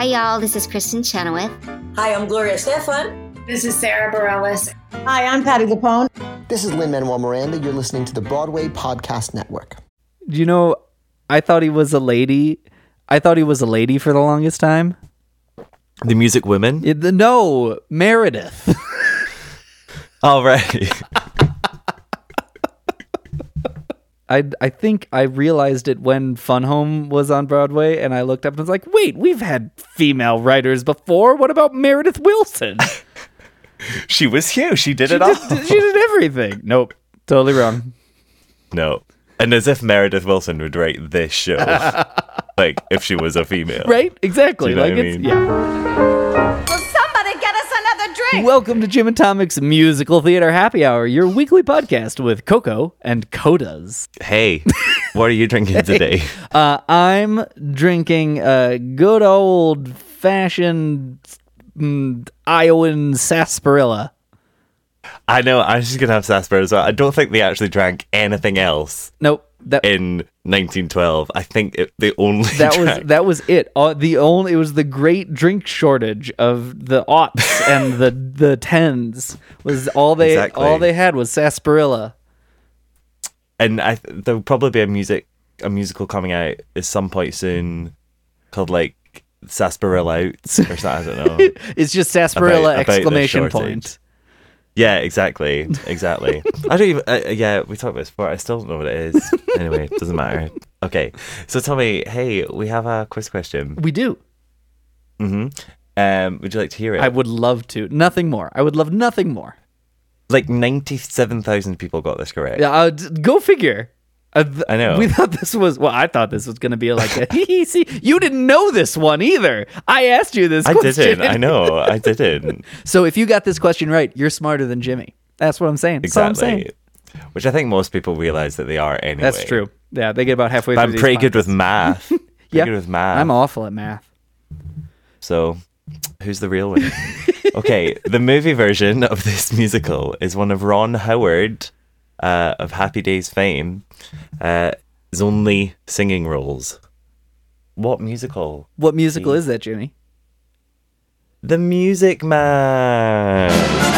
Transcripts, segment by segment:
Hi, y'all. This is Kristen Chenoweth. Hi, I'm Gloria Stefan. This is Sarah Bareilles. Hi, I'm Patti LuPone. This is Lin-Manuel Miranda. You're listening to the Broadway Podcast Network. You know, I thought he was a lady. I thought he was a lady for the longest time. The Music Women? No, Meredith. All right. I think I realized it when Fun Home was on Broadway, and I looked up and was like, wait, we've had female writers before. What about Meredith Willson? She was huge. She did it all. She did everything. Nope. Totally wrong. No. And as if Meredith Willson would write this show. Like, if she was a female. Right? Exactly. Do you know Like what I it's mean? Yeah. Will somebody get us another drink? Welcome to Jim and Tomic's Musical Theater Happy Hour, your weekly podcast with Coco and Codas. Hey, what are you drinking today? I'm drinking a good old-fashioned Iowan sarsaparilla. I know, I was just going to have sarsaparilla as well. I don't think they actually drank anything else. Nope. In 1912. I think they only that was it. It was the great drink shortage of the aughts and the tens was all they had was sarsaparilla. And there'll probably be a musical coming out at some point soon called like Sarsaparilla Out or something. I don't know. It's just sarsaparilla about exclamation point. Yeah, exactly. I don't even. Yeah, we talked about sport. I still don't know what it is. Anyway, it doesn't matter. Okay, so tell me, hey, we have a quiz question. We do. Mm-hmm. Would you like to hear it? I would love to. Nothing more. I would love nothing more. Like 97,000 people got this correct. Yeah, go figure. I know. We thought this was. Well, I thought this was going to be like a. See, you didn't know this one either. I asked you this question. I didn't. I know. I didn't. So if you got this question right, you're smarter than Jimmy. That's what I'm saying. Exactly. That's all I'm saying. Which I think most people realize that they are anyway. That's true. Yeah, they get about halfway but through. I'm pretty good with math. Yeah, good with math. I'm awful at math. So, who's the real winner? Okay, the movie version of this musical is one of Ron Howard of Happy Days fame. His only singing roles. What musical? What musical is that, Jimmy? The Music Man.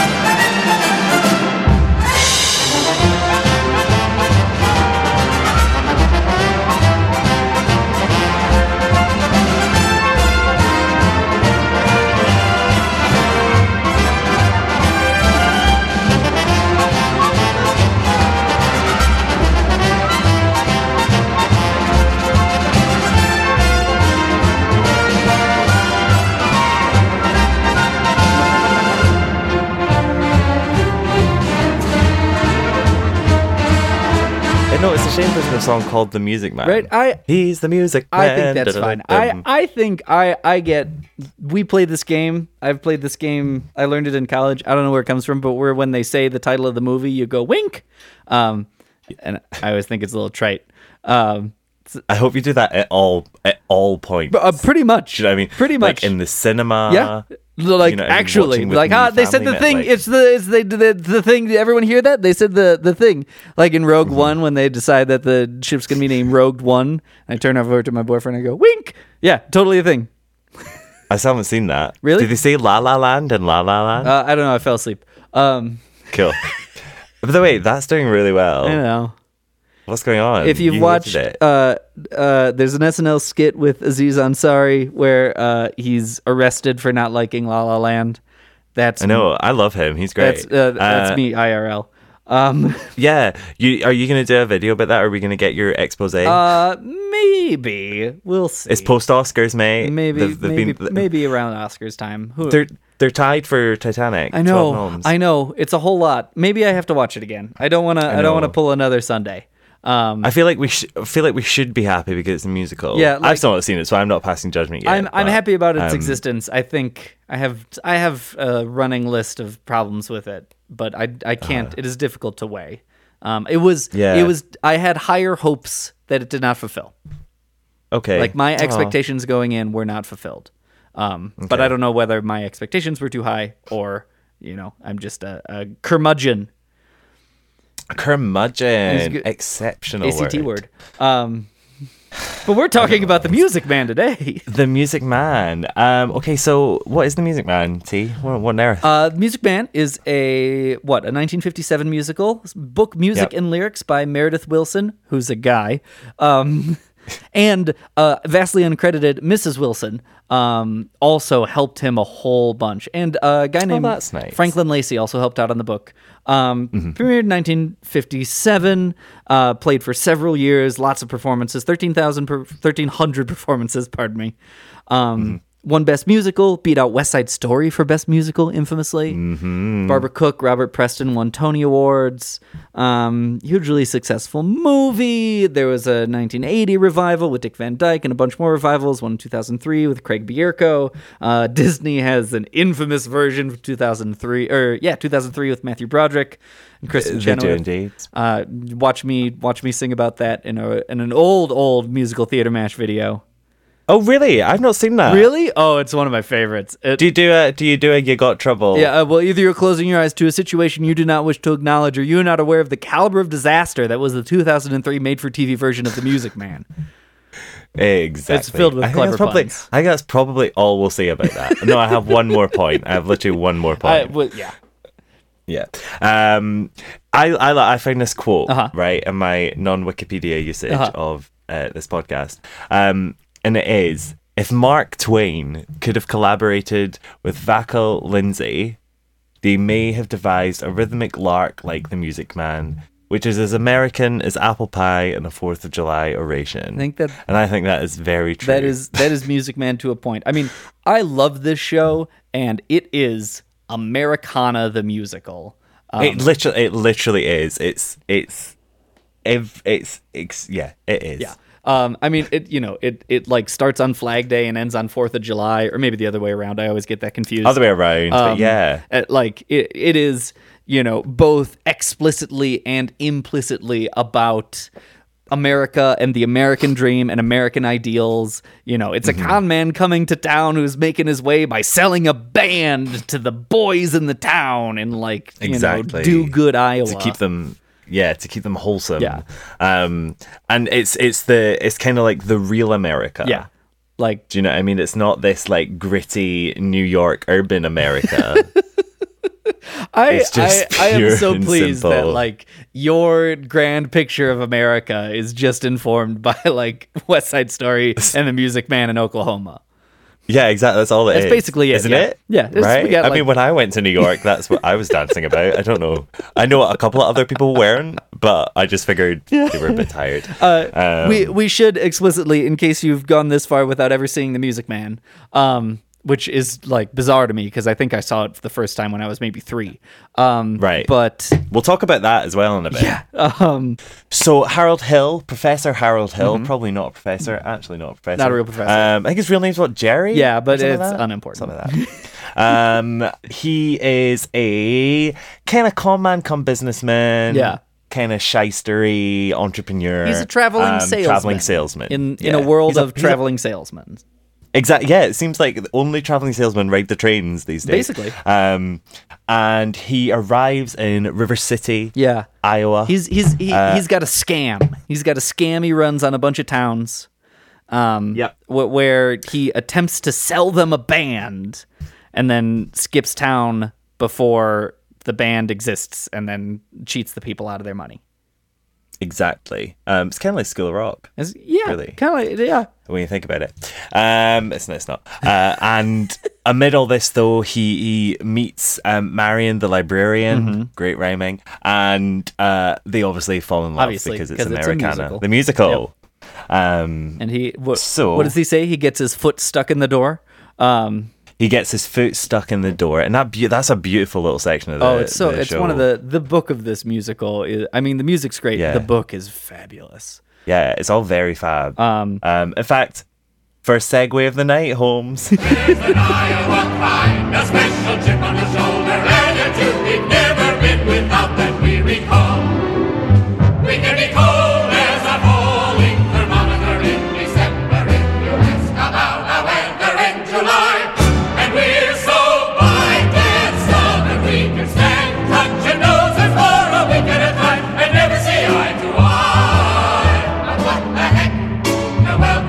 No, it's a shame there's no song called The Music Man. Right? He's the music man. I think that's fine. I think I get. We played this game. I've played this game. I learned it in college. I don't know where it comes from, but when they say the title of the movie, you go wink. And I always think it's a little trite. I hope you do that at all points. Pretty much. You know what I mean? Pretty much. Like in the cinema. Yeah. Like, you know, actually, like, they said the thing. Like, it's the thing. Did everyone hear that? They said the thing. Like in Rogue One, when they decide that the ship's gonna be named Rogue One, I turn over to my boyfriend and I go, wink. Yeah, totally a thing. I still haven't seen that. Really? Did they say La La Land and La La Land? I don't know. I fell asleep. Cool. By the way, that's doing really well. I know. What's going on? If you've watched, there's an SNL skit with Aziz Ansari where he's arrested for not liking La La Land. I know. I love him. He's great. That's me, IRL. Yeah. Are you going to do a video about that? Or are we going to get your expose? Maybe. We'll see. It's post-Oscars, mate. Maybe around Oscars time. They're tied for Titanic. I know. It's a whole lot. Maybe I have to watch it again. I don't want to pull another Sunday. I feel like we should be happy because it's a musical. Yeah, I've still not seen it, so I'm not passing judgment yet. I'm happy about its existence. I think I have a running list of problems with it, but I can't. It is difficult to weigh. It was. I had higher hopes that it did not fulfill. Okay. Like my expectations going in were not fulfilled. But I don't know whether my expectations were too high or I'm just a curmudgeon. Curmudgeon, exceptional ACT word. But we're talking about The Music Man today. The Music Man. Okay, so what is The Music Man, T? What on earth? The Music Man is a 1957 musical, book, music, and lyrics by Meredith Willson, who's a guy, and vastly uncredited Mrs. Wilson also helped him a whole bunch. And a guy named Franklin Lacey also helped out on the book. Premiered in 1957, played for several years, lots of performances, 1,300 performances, pardon me. Won Best Musical, beat out West Side Story for Best Musical, infamously. Barbara Cook, Robert Preston won Tony Awards. Hugely successful movie. There was a 1980 revival with Dick Van Dyke and a bunch more revivals. One in 2003 with Craig Bierko. Disney has an infamous version from 2003 with Matthew Broderick and Kristen Chenoweth. Watch me sing about that in an old musical theater mash video. Oh, really? I've not seen that. Really? Oh, it's one of my favorites. Do you do a You Got Trouble? Yeah, well, either you're closing your eyes to a situation you do not wish to acknowledge, or you are not aware of the caliber of disaster that was the 2003 made-for-TV version of The Music Man. Exactly. It's filled with clever puns. I think that's probably all we'll say about that. No, I have one more point. I have literally one more point. Yeah. I found this quote, right, in my non-Wikipedia usage of this podcast. And it is, if Mark Twain could have collaborated with Vachel Lindsay, they may have devised a rhythmic lark like The Music Man, which is as American as apple pie and a 4th of July oration. I think that is very true. That is Music Man to a point. I mean, I love this show, and it is Americana the musical. It literally is. It is. Yeah. I mean, it like starts on Flag Day and ends on 4th of July, or maybe the other way around. I always get that confused. Other way around, but yeah. It is, both explicitly and implicitly about America and the American dream and American ideals. It's a con man coming to town who's making his way by selling a band to the boys in the town and do good Iowa. To keep them wholesome. Yeah. And it's kind of like the real America. Yeah. Like, do you know what I mean? It's not this like gritty New York urban America. I am so pleased that like your grand picture of America is just informed by like West Side Story and The Music Man in Oklahoma. Yeah, exactly. That's all That's basically it, isn't it? Yeah, right. I mean, when I went to New York, that's what I was dancing about. I don't know. I know a couple of other people weren't, but I just figured they were a bit tired. We should explicitly, in case you've gone this far without ever seeing The Music Man, which is like bizarre to me because I think I saw it for the first time when I was maybe 3. Right. But we'll talk about that as well in a bit. Yeah. So Professor Harold Hill, probably not a professor, actually not a professor. Not a real professor. I think his real name's Jerry? Yeah, but it's unimportant. Something like that. He is a kind of con man come businessman. Yeah. Kind of shystery entrepreneur. He's a traveling salesman. In a world of traveling salesmen. Exactly. Yeah, it seems like only traveling salesmen ride the trains these days. Basically. And he arrives in River City, Iowa. He's got a scam. He's got a scam he runs on a bunch of towns. Where he attempts to sell them a band, and then skips town before the band exists, and then cheats the people out of their money. Exactly. It's kind of like School of Rock. Really. Kind of like, when you think about it. It's not. And amid all this, though, he meets Marion the librarian, great rhyming, and they obviously fall in love because it's Americana. The musical. Yep. And what does he say? He gets his foot stuck in the door. He gets his foot stuck in the door, and that's a beautiful little section of the it's show. One of the book of this musical. I mean, the music's great. Yeah. The book is fabulous. Yeah, it's all very fab. In fact, for a segue of the night, Holmes. There's an Iowa pride, a special chip on the shoulder, and a tune we've never been without that we recall. We can be cold as a falling thermometer in December if you ask about our weather in July. And we're so blind and stubborn we can stand touching noses for a week at a time and never see eye to eye. But what the heck? The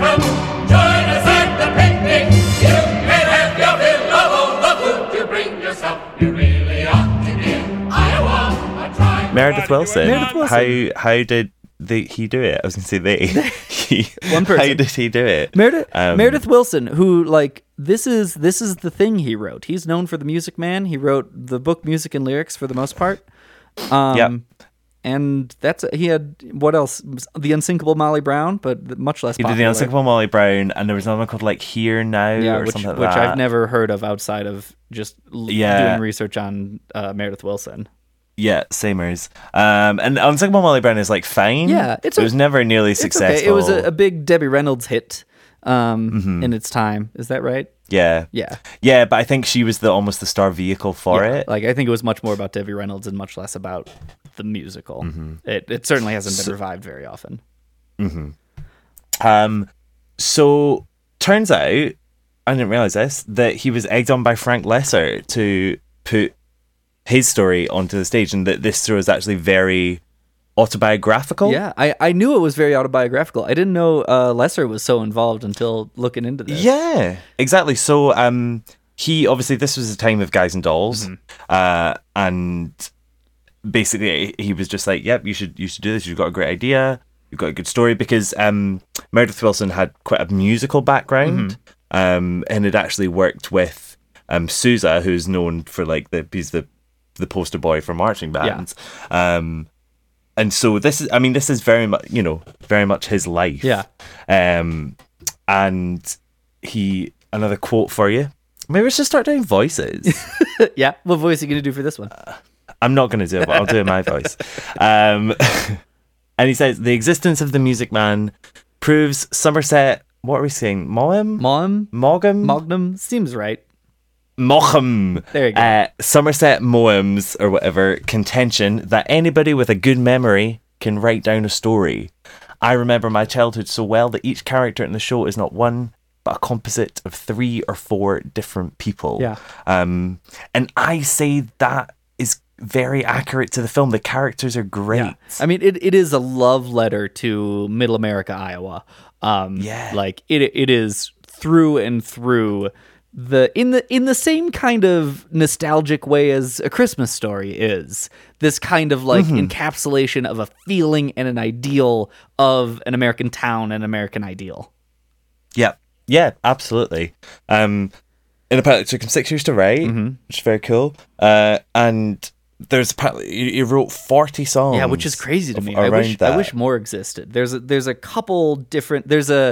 Meredith Willson. How did he do it? I was going to say they. One person. How did he do it? Meredith Willson, who this is the thing he wrote. He's known for The Music Man. He wrote the book Music and Lyrics for the most part. And he had, what else? The Unsinkable Molly Brown, but much less popular. He did The Unsinkable Molly Brown, and there was another one called Here Now or something like that. Which I've never heard of outside of just doing research on Meredith Willson. Yeah, samers. And Unsinkable Molly Brown is fine. Yeah, it was never nearly successful. Okay. It was a big Debbie Reynolds hit in its time. Is that right? Yeah. But I think she was almost the star vehicle for it. I think it was much more about Debbie Reynolds and much less about the musical. It certainly hasn't been revived very often. So turns out, I didn't realize this, that he was egged on by Frank Lesser to put his story onto the stage, and that this story is actually very autobiographical. Yeah, I knew it was very autobiographical. I didn't know Lesser was so involved until looking into this. Yeah, exactly. So he obviously, this was a time of Guys and Dolls, and basically he was just like, yep, you should do this. You've got a great idea. You've got a good story, because Meredith Willson had quite a musical background, and had actually worked with Sousa, who's known for he's the poster boy for marching bands. And so this is very much, very much his life. Yeah. And another quote for you. Maybe we should start doing voices. Yeah. What voice are you going to do for this one? I'm not going to do it, but I'll do it in my voice. And he says, the existence of the Music Man proves Somerset, what are we saying? Mogham? Seems right. Mogham. There you go. Somerset Maughams, or whatever, contention that anybody with a good memory can write down a story. I remember my childhood so well that each character in the show is not one, but a composite of 3 or 4 different people. Yeah. And I say that is very accurate to the film. The characters are great. Yeah. I mean, it is a love letter to Middle America, Iowa. It is through and through in the same kind of nostalgic way as A Christmas Story is. This kind of encapsulation of a feeling and an ideal of an American town and American ideal. Yeah, absolutely. And apparently it took him 6 years to write, which is very cool. And there's apparently he wrote 40 songs. Yeah, which is crazy to me. I wish more existed. There's a couple different.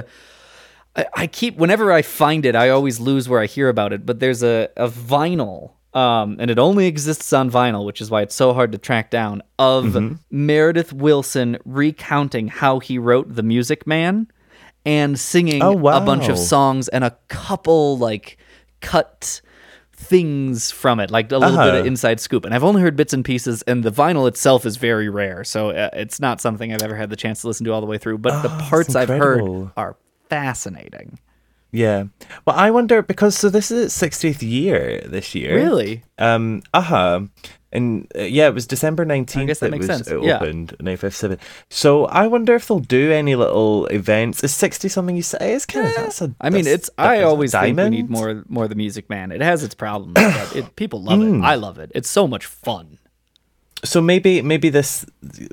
I keep, whenever I find it, I always lose where I hear about it. But there's a vinyl, and it only exists on vinyl, which is why it's so hard to track down, of Meredith Willson recounting how he wrote The Music Man and singing a bunch of songs and a couple cut things from it, like a little bit of inside scoop. And I've only heard bits and pieces, and the vinyl itself is very rare, so it's not something I've ever had the chance to listen to all the way through. But the parts I've heard are fascinating. Yeah. Well, I wonder, because this is its 60th year this year. Really? And it was December 19th. I guess that makes sense. It opened 1957. So I wonder if they'll do any little events. Is 60 something you say? It's kind of. I always think we need more of The Music Man. It has its problems, but people love it. I love it. It's so much fun. So maybe this,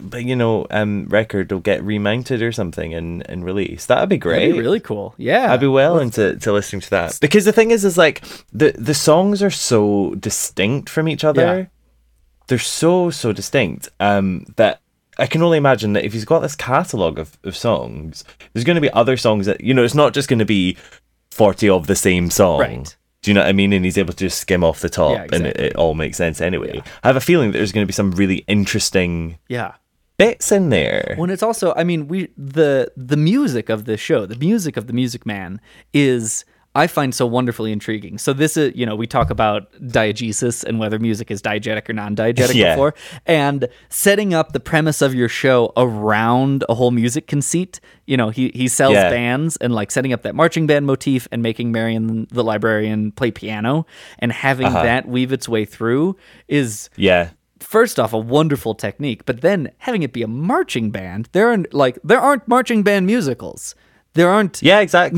record will get remounted or something and released. That'd be great. That'd be really cool. Yeah, I'd be into listening to that, because the thing is the songs are so distinct from each other. Yeah. They're so distinct that I can only imagine that if he's got this catalogue of songs, there's going to be other songs that, it's not just going to be 40 of the same song. Right. Do you know what I mean? And he's able to just skim off the top, yeah, exactly. And it all makes sense anyway. Yeah. I have a feeling that there's going to be some really interesting bits in there. When it's also, the music of this show, the music of The Music Man is, I find, so wonderfully intriguing. So this is, we talk about diegesis and whether music is diegetic or non-diegetic before, and setting up the premise of your show around a whole music conceit. He sells bands, and setting up that marching band motif and making Marion the librarian play piano and having that weave its way through is first off a wonderful technique. But then having it be a marching band, there aren't marching band musicals. There aren't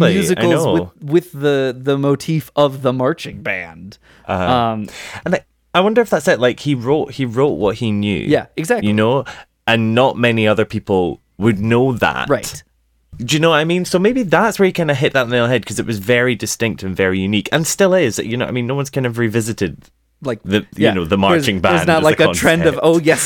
musicals with the motif of the marching band. And I wonder if that's it. Like he wrote what he knew. Yeah, exactly. You know, and not many other people would know that. Right. Do you know what I mean? So maybe that's where he kind of hit that nail on the head, because it was very distinct and very unique, and still is. You know what I mean? No one's kind of revisited like the the marching band. There's not like a trend of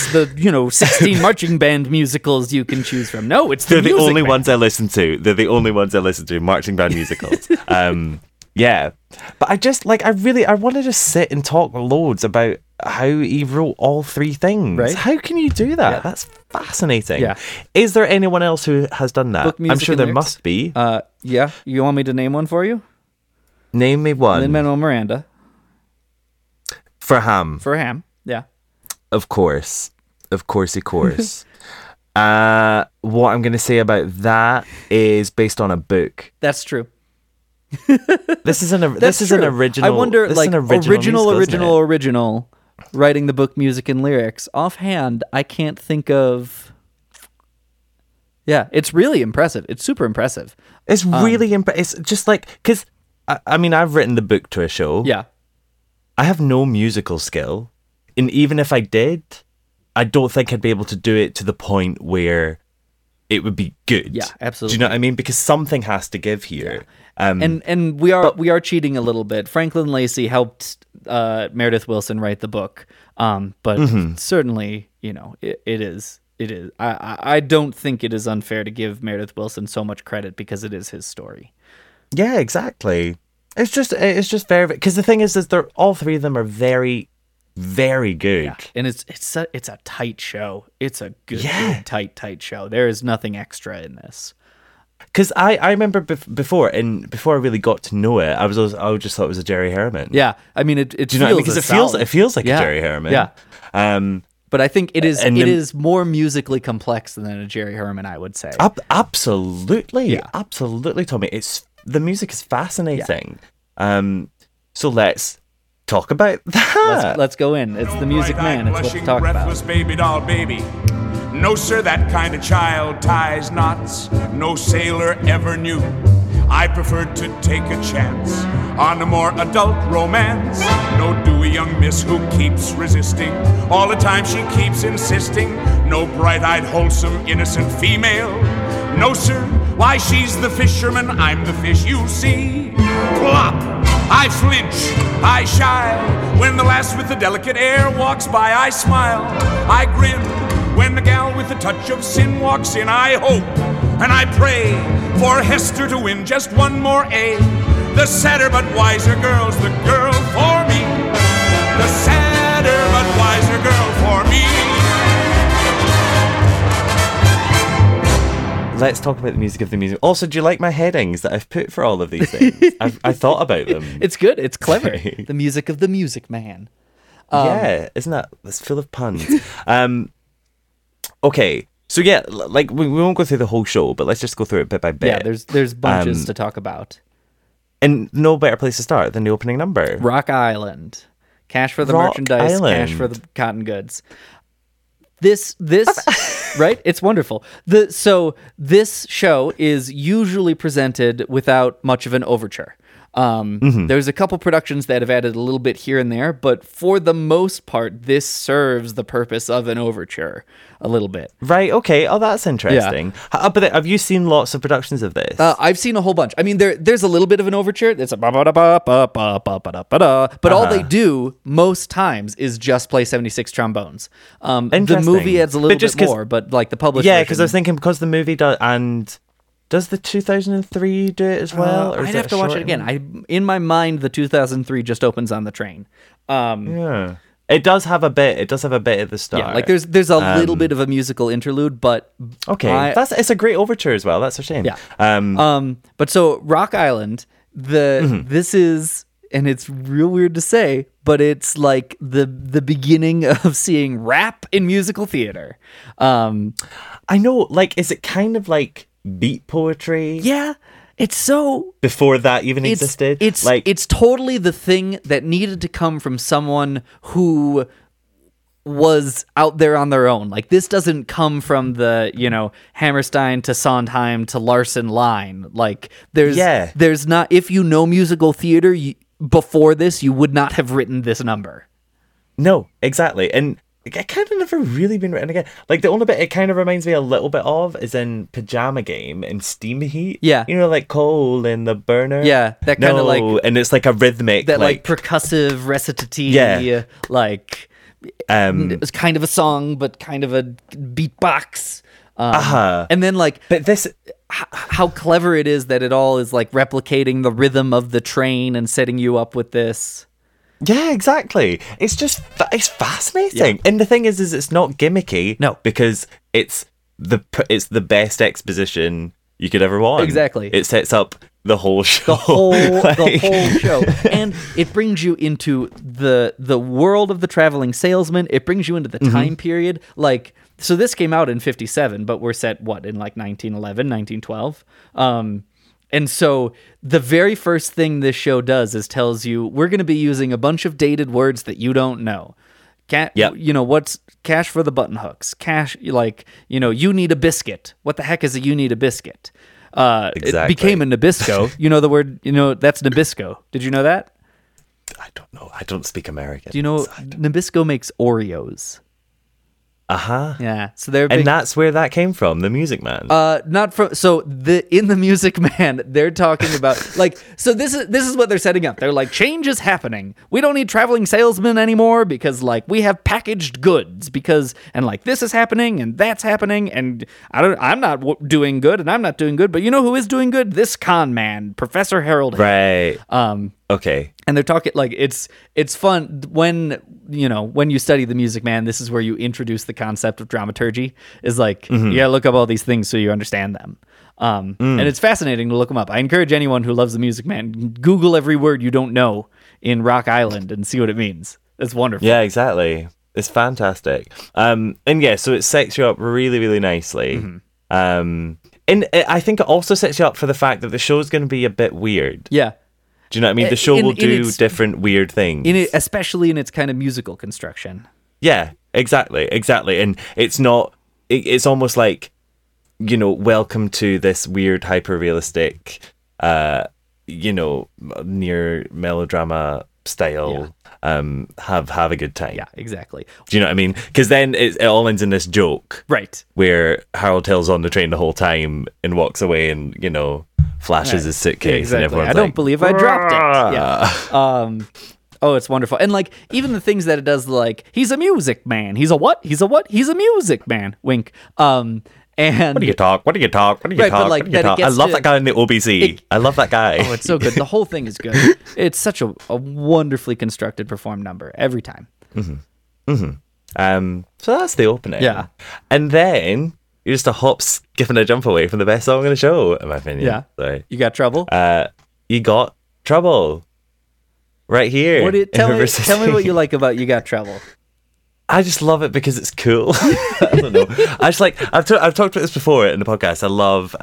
16 marching band musicals you can choose from. No, it's they're the only band. ones I listen to. They're the only ones I listen to, marching band musicals. Yeah, but I want to just sit and talk loads about how he wrote all three things. Right? How can you do that? Yeah. That's fascinating. Yeah. Is there anyone else who has done that? Book, music, I'm sure and there lyrics? must be. Yeah. You want me to name one for you? Name me one. Lin-Manuel Miranda. For Ham. Yeah. Of course. Of course. What I'm going to say about that is based on a book. That's true. This is an original. I wonder, this like, is an original musical, original, writing the book, music, and lyrics. Offhand, I can't think of. Yeah, it's really impressive. It's super impressive. It's really It's just like, because I mean, I've written the book to a show. Yeah, I have no musical skill, and even if I did, I don't think I'd be able to do it to the point where it would be good. Yeah, absolutely. Do you know what I mean? Because something has to give here. Yeah. And we are cheating a little bit. Franklin Lacey helped Meredith Willson write the book, but certainly, it is. I don't think it is unfair to give Meredith Willson so much credit because it is his story. Yeah, exactly. It's just very, because the thing is they're all three of them are very, very good. Yeah. And it's a tight show. It's a good, tight show. There is nothing extra in this. Because I remember before I really got to know it, I just thought it was a Jerry Herman. Yeah, I mean it. Do you know what I mean? Because it feels like a Jerry Herman. Yeah. But I think it is more musically complex than a Jerry Herman, I would say. Absolutely, absolutely, Tommy. The music is fascinating. Yeah. So let's talk about that. Let's go in. It's the Music Man. It's what to talk breathless about. Baby doll baby. No, sir, that kind of child ties knots no sailor ever knew. I preferred to take a chance on a more adult romance. No dewy young miss who keeps resisting. All the time she keeps insisting. No bright-eyed, wholesome, innocent female. No, sir, why she's the fisherman, I'm the fish you see. Plop! I flinch, I shy. When the lass with the delicate air walks by, I smile, I grin. When the gal with a touch of sin walks in, I hope and I pray for Hester to win just one more A. The sadder but wiser girl's the girl for me. The sadder but wiser girl for me. Let's talk about the music of the music. Also, do you like my headings that I've put for all of these things? I thought about them. It's good. It's clever. The music of the Music Man. Yeah, isn't that? It's full of puns. Okay, so yeah, like we won't go through the whole show, but let's just go through it bit by bit. Yeah, there's bunches to talk about. And no better place to start than the opening number. Rock Island. Cash for the Rock merchandise, Island. cash for the cotton goods. This right? It's wonderful. So this show is usually presented without much of an overture. There's a couple productions that have added a little bit here and there, but for the most part, this serves the purpose of an overture a little bit. Right, okay. Oh, that's interesting. Yeah. But have you seen lots of productions of this? I've seen a whole bunch. I mean, there's a little bit of an overture. It's a but all they do most times is just play 76 trombones. The movie adds a little bit more, but like the published Yeah, because I was thinking because the movie does, and does the 2003 do it as well? Or I'd have to watch it again. In my mind, the 2003 just opens on the train. Yeah. It does have a bit. It does have a bit at the start. Yeah, like there's a little bit of a musical interlude, but okay, it's a great overture as well. That's a shame. Yeah. But so Rock Island, this is, and it's real weird to say, but it's like the beginning of seeing rap in musical theater. I know. Like, is it kind of like beat poetry? Yeah. It's so before that even existed. It's totally the thing that needed to come from someone who was out there on their own. Like, this doesn't come from the, Hammerstein to Sondheim to Larson line. Like, there's not, if you know musical theater, before this, you would not have written this number. No, exactly. And it kind of never really been written again. Like, the only bit it kind of reminds me a little bit of is in Pajama Game in Steam Heat. Yeah. You know, like coal in the burner. Yeah, that kind of like... and it's like a rhythmic... That like percussive recitative, like... it was kind of a song, but kind of a beatbox. And then like... But this... How clever it is that it all is like replicating the rhythm of the train and setting you up with this... Yeah, exactly. It's just it's fascinating, and the thing is it's not gimmicky. No, because it's the best exposition you could ever want. Exactly. It sets up the whole show, the whole show, and it brings you into the world of the traveling salesman. It brings you into the time period. Like, so this came out in 1957, but we're set in like 1911, 1912. And so the very first thing this show does is tells you we're going to be using a bunch of dated words that you don't know. You know, what's cash for the button hooks? Cash, like, you know, you need a biscuit. What the heck is a you need a biscuit? Exactly. It became a Nabisco. You know the word, that's Nabisco. Did you know that? I don't know. I don't speak American. Do you know Nabisco makes Oreos? Yeah. So and that's where that came from, the Music Man. Not from. So in the Music Man, they're talking about like. So this is what they're setting up. They're like, change is happening. We don't need traveling salesmen anymore because like we have packaged goods and like this is happening and that's happening and I'm not doing good and I'm not doing good. But you know who is doing good? This con man, Professor Harold. Right. Okay. And they're talking like it's fun when you study the Music Man. This is where you introduce the concept of dramaturgy. Is like you gotta look up all these things so you understand them. And it's fascinating to look them up. I encourage anyone who loves the Music Man, Google every word you don't know in Rock Island and see what it means. It's wonderful. Yeah, exactly. It's fantastic. And yeah, so it sets you up really, really nicely. And I think it also sets you up for the fact that the show's going to be a bit weird. Yeah. Do you know what I mean? The show will do different weird things. Especially in its kind of musical construction. Yeah, exactly. And it's not... It's almost like, welcome to this weird, hyper-realistic, near melodrama style. Have a good time. Yeah, exactly. Do you know what I mean? Because then it all ends in this joke. Right. Where Harold Hill's on the train the whole time and walks away and, flashes his suitcase and everyone's I don't believe I dropped it. Yeah. Oh, it's wonderful. And like even the things that it does, like he's a music man. He's a what? He's a what? He's a music man. Wink. And what do you talk? But like I love that guy in the OBC. I love that guy. Oh, it's so good. The whole thing is good. It's such a wonderfully constructed performed number every time. So that's the opening. Yeah. And then you're just a hop, skip, and a jump away from the best song in the show, in my opinion. Yeah. Sorry. You got Trouble? You got Trouble. Right here. Tell me what you like about You Got Trouble. I just love it because it's cool. I don't know. I just like I've talked about this before in the podcast. I love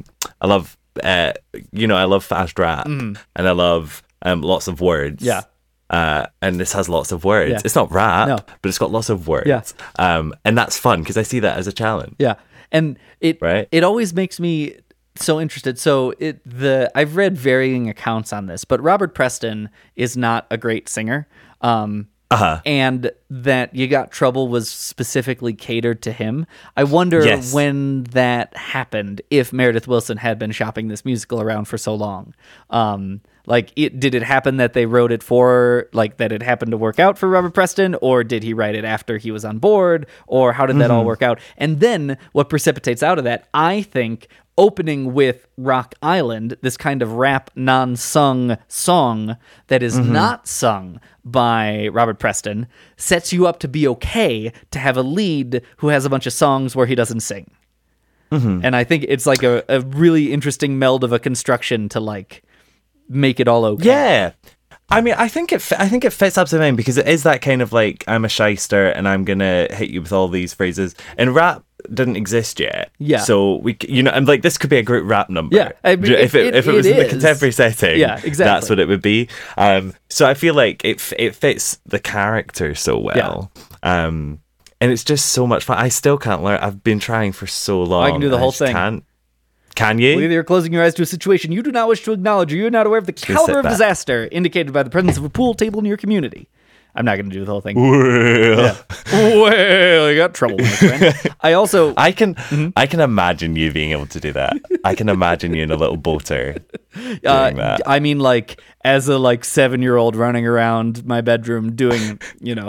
fast rap and I love lots of words. Yeah. And this has lots of words. Yeah. It's not rap, no. but it's got lots of words. Yeah. And that's fun because I see that as a challenge. Yeah. And it always makes me so interested. So I've read varying accounts on this, but Robert Preston is not a great singer. And that You Got Trouble was specifically catered to him. I wonder when that happened, if Meredith Willson had been shopping this musical around for so long. Did it happen that they wrote it for, like, that it happened to work out for Robert Preston, or did he write it after he was on board, or how did that all work out? And then what precipitates out of that, I think, opening with Rock Island, this kind of rap non-sung song that is not sung by Robert Preston, sets you up to be okay to have a lead who has a bunch of songs where he doesn't sing. And I think it's like a really interesting meld of a construction to like make it all okay. Yeah. I mean, I think it fits absolutely because it is that kind of like, I'm a shyster and I'm gonna hit you with all these phrases. And rap didn't exist yet. Yeah. So and like this could be a great rap number. Yeah. I mean, if it was in the contemporary setting. Yeah, exactly. That's what it would be. So I feel like it fits the character so well. Yeah. And it's just so much fun. I still can't learn. I've been trying for so long. I can do the whole thing. Can you? Well, either you're closing your eyes to a situation you do not wish to acknowledge, or you're not aware of the caliber of disaster indicated by the presence of a pool table in your community. I'm not going to do the whole thing. Well, Well, you got trouble, my friend. I can imagine you being able to do that. I can imagine you in a little boater doing that. I mean, like, as a 7-year-old running around my bedroom doing,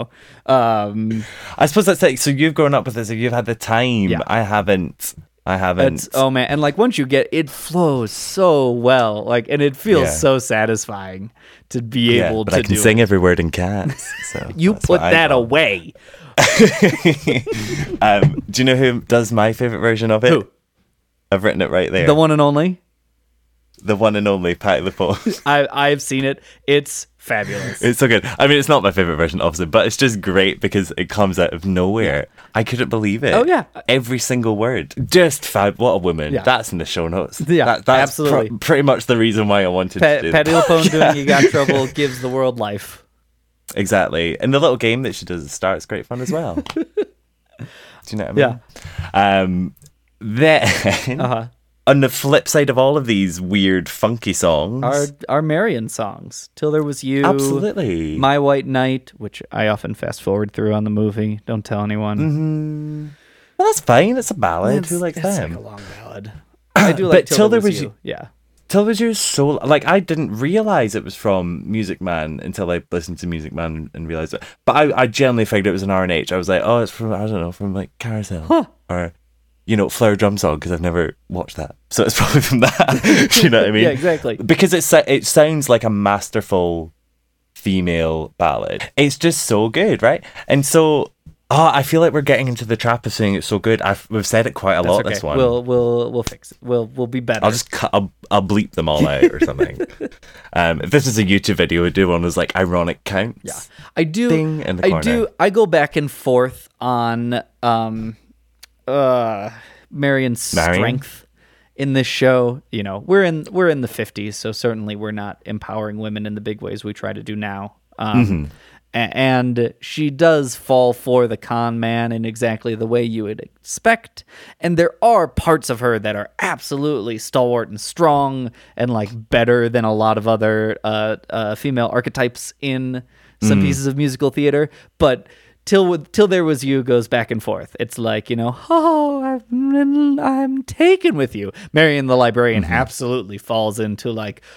I suppose that's it. So you've grown up with this. You've had the time. Yeah. I haven't. Oh man, and once you get it, flows so well, and it feels so satisfying to be able but to I can do sing it. every word in Cats. So You put that away. Do you know who does my favorite version of it? Who? I've written it right there. The one and only. The one and only Patti LuPone. I've seen it. It's fabulous. It's so good. I mean, it's not my favorite version, obviously, but it's just great because it comes out of nowhere. I couldn't believe it. Oh, yeah. Every single word. Just fab. What a woman. Yeah. That's in the show notes. Yeah, That's absolutely. Pretty much the reason why I wanted to do Patti LuPone doing You Got Trouble gives the world life. Exactly. And the little game that she does at the start is great fun as well. Do you know what I mean? Then, on the flip side of all of these weird, funky songs, Our Marion songs. Till There Was You. Absolutely. My White Knight, which I often fast forward through on the movie. Don't tell anyone. Mm-hmm. Well, that's fine. It's a ballad. Who likes it's them? like a long ballad. I do like But Till There Was You. Yeah. Till There Was You is so... I didn't realise it was from Music Man until I listened to Music Man and realised it. But I genuinely figured it was an R&H. I was like, oh, it's from, I don't know, from Carousel. Or... Flower Drum Song, because I've never watched that. So it's probably from that. Do you know what I mean? Yeah, exactly. Because it sounds like a masterful female ballad. It's just so good, right? And so, I feel like we're getting into the trap of saying it's so good. We've said it quite a lot, okay. this one. We'll fix it. We'll be better. I'll just I'll bleep them all out or something. If this is a YouTube video, we do one as ironic counts. Yeah. I do. Ding in the corner. I go back and forth on Marion's strength in this show. We're in the 50s, so certainly we're not empowering women in the big ways we try to do now. And she does fall for the con man in exactly the way you would expect. And there are parts of her that are absolutely stalwart and strong and better than a lot of other female archetypes in some pieces of musical theater. But Till There Was You goes back and forth. It's I'm taken with you. Marion the librarian absolutely falls into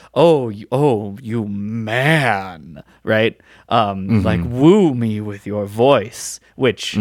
you man, right? Woo me with your voice, which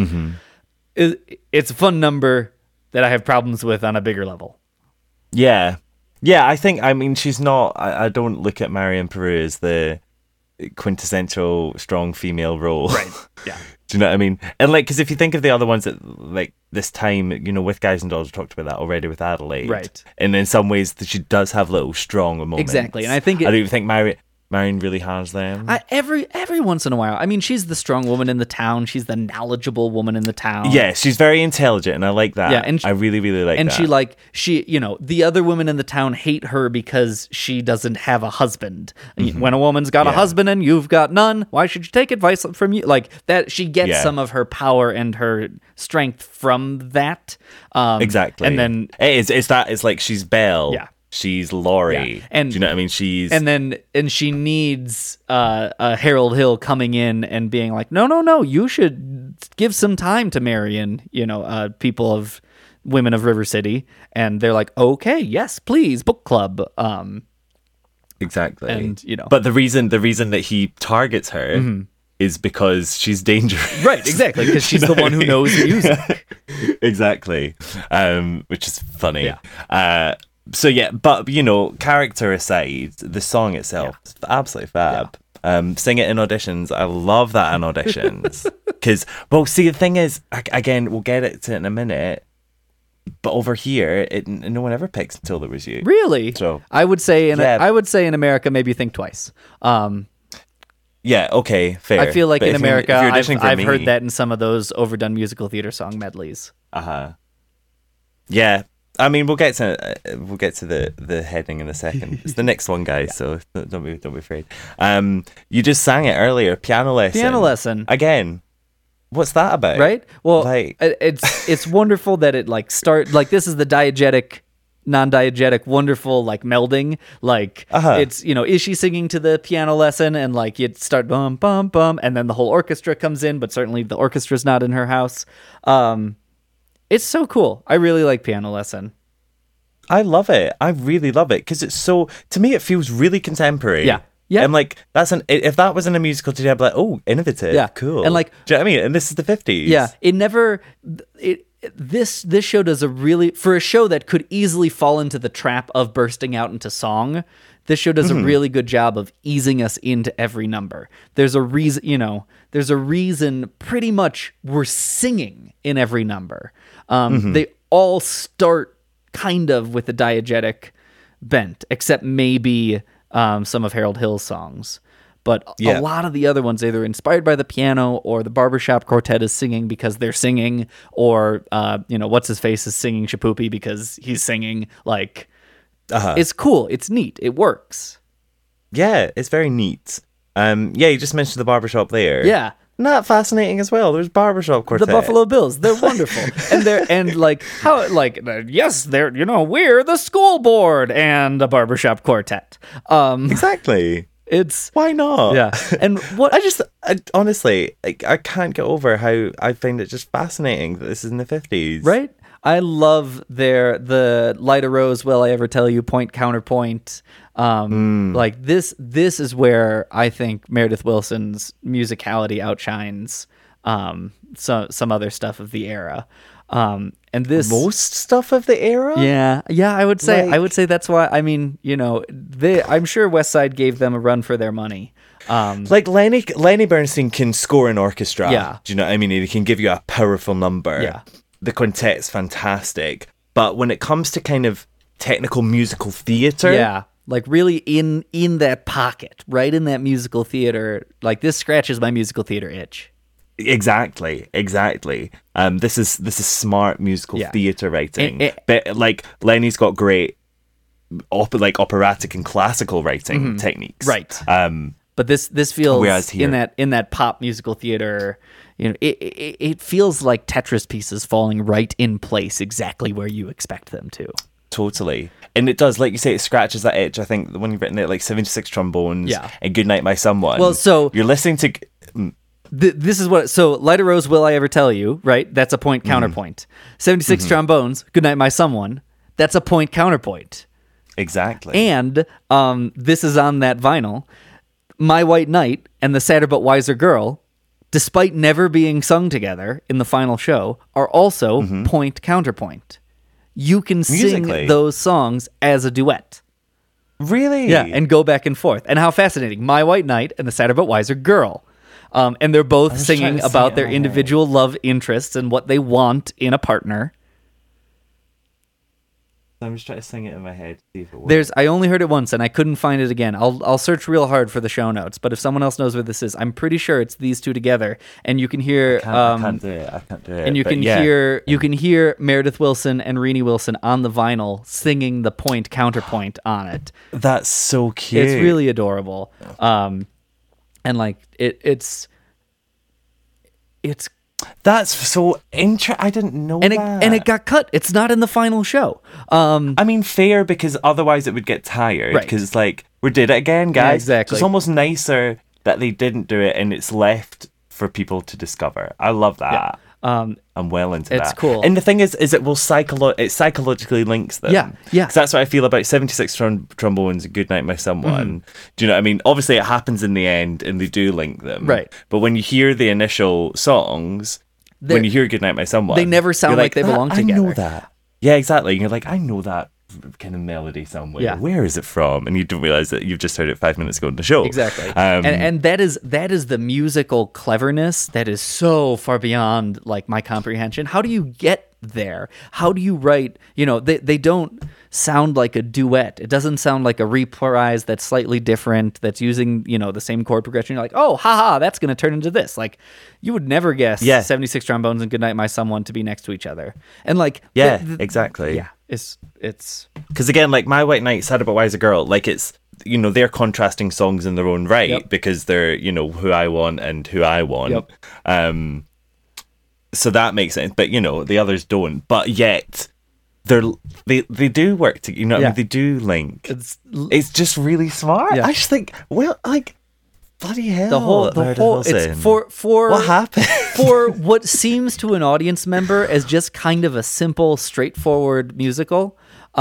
it's a fun number that I have problems with on a bigger level. Yeah. She's not, I don't look at Marion Peru as the quintessential strong female role. Right, yeah. Do you know what I mean? And because if you think of the other ones that this time, with Guys and Dolls, we talked about that already with Adelaide. Right. And in some ways she does have little strong moments. Exactly. And I think I don't even think Marion really has them. Every once in a while. I mean, she's the strong woman in the town. She's the knowledgeable woman in the town. Yeah, she's very intelligent, and I like that. Yeah, and I really, really like and that. And she the other women in the town hate her because she doesn't have a husband. When a woman's got a husband and you've got none, why should you take advice from you? That she gets some of her power and her strength from that. Exactly. And then it's like she's Belle. Yeah. She's Laurie. Yeah. And do you know what I mean? And she needs Harold Hill coming in and being like, no, you should give some time to Marion, people of women of River City. And they're like, okay, yes, please, book club. Exactly. And but the reason that he targets her is because she's dangerous. Right, exactly, because she's the one who knows music. Exactly. Which is funny. Yeah. So yeah, but character aside, the song itself is absolutely fab. Yeah. Sing it in auditions. I love that in auditions. Because, see, the thing is, again, we'll get it to it in a minute. But over here, no one ever picks Till There Was You. Really? So I would say in America, maybe think twice. Yeah. Okay. Fair. I feel like in America, I've me, heard that in some of those overdone musical theater song medleys. Yeah. I mean, we'll get to the heading in a second. It's the next one, guys. So don't be afraid. You just sang it earlier. Piano lesson. Again. What's that about? Right. Well, it's wonderful that it this is the diegetic non-diegetic, wonderful like melding. Like it's, you know, is she singing to the piano lesson and like you'd start bum bum bum and then the whole orchestra comes in, but certainly the orchestra's not in her house. It's so cool. I really like Piano Lesson. I love it. I really love it because it's so, to me, it feels really contemporary. Yeah. Yeah. And like, if that was in a musical today, I'd be like, oh, innovative. Yeah. Cool. And like, do you know what I mean? And this is the 50s. Yeah. This show does for a show that could easily fall into the trap of bursting out into song, this show does a really good job of easing us into every number. There's a reason pretty much we're singing in every number. They all start kind of with a diegetic bent, except maybe some of Harold Hill's songs. But a lot of the other ones either inspired by the piano or the barbershop quartet is singing because they're singing, or what's-his-face is singing Shapoopy because he's singing. Like, it's cool. It's neat. It works. Yeah, it's very neat. You just mentioned the barbershop there. Yeah. Not fascinating as well. There's barbershop quartet. The Buffalo Bills. They're wonderful. Yes, they're, we're the school board and a barbershop quartet. Exactly. Why not? Yeah. And what honestly, I can't get over how I find it just fascinating that this is in the 50s. Right? I love the Light a Rose, Will I Ever Tell You, point counterpoint. Like this is where I think Meredith Willson's musicality outshines some other stuff of the era. And this most stuff of the era? Yeah, I would say that's why. I mean, I'm sure West Side gave them a run for their money. Like Lenny Bernstein can score an orchestra. Yeah. Do you know what I mean? He can give you a powerful number. Yeah. The quintet's fantastic. But when it comes to kind of technical musical theater, yeah, like really in that pocket, right in that musical theater, like this scratches my musical theater itch. Exactly. This is smart musical theater writing. But like Lenny's got great operatic and classical writing techniques. Right. But this feels here, in that pop musical theater, it feels like Tetris pieces falling right in place exactly where you expect them to. Totally. And it does, like you say, it scratches that itch. I think when you've written it, like 76 trombones and Goodnight My Someone. Well, so you're listening to this is what, so Light a Rose, Will I Ever Tell You, right? That's a point counterpoint. 76 trombones, Goodnight My Someone, that's a point counterpoint. Exactly. And this is on that vinyl. My White Knight and The Sadder But Wiser Girl, despite never being sung together in the final show, are also point counterpoint. You can sing those songs as a duet. Really? Yeah, and go back and forth. And how fascinating. My White Knight and The Sadder But Wiser Girl. And they're both singing about their individual love interests and what they want in a partner. I'm just trying to sing it in my head to see if it works. I only heard it once and I couldn't find it again. I'll search real hard for the show notes, but if someone else knows where this is, I'm pretty sure it's these two together. And you can hear I can't do it. And you can hear Meredith Willson and Renee Wilson on the vinyl singing the point counterpoint on it. That's so cute. It's really adorable. And like it's that's so interesting. I didn't know that. And it got cut. It's not in the final show. I mean, fair, because otherwise it would get tired. Right. Because it's like, we did it again, guys. Yeah, exactly. So it's almost nicer that they didn't do it and it's left for people to discover. I love that. Yeah. I'm well into that. It's cool. And the thing is it will it psychologically links them. Yeah. Because that's what I feel about 76 trombones and Goodnight My Someone. Do you know what I mean? Obviously it happens in the end and they do link them. Right. But when you hear the initial songs, when you hear Goodnight My Someone, they never sound like they belong together. I know that. Yeah, exactly. And you're like, I know that kind of melody somewhere. Yeah. Where is it from? And you don't realize that you've just heard it 5 minutes ago in the show. Exactly. And that is the musical cleverness that is so far beyond like my comprehension. How do you get there? How do you write? They don't sound like a duet. It doesn't sound like a reprise that's slightly different, that's using the same chord progression. You're like, oh, haha, that's going to turn into this. Like, you would never guess 76 trombones and Goodnight My Someone to be next to each other. And like, exactly. Yeah, it's because again, like My White Knight, Sadder But Wiser Girl, like it's they're contrasting songs in their own right because they're who I want and who I want. Yep. So that makes sense, but the others don't. But yet, they do work together. You know what I mean? They do link. It's just really smart. I just think, well, like, bloody hell. The whole it's for what happened? For what seems to an audience member as just kind of a simple, straightforward musical,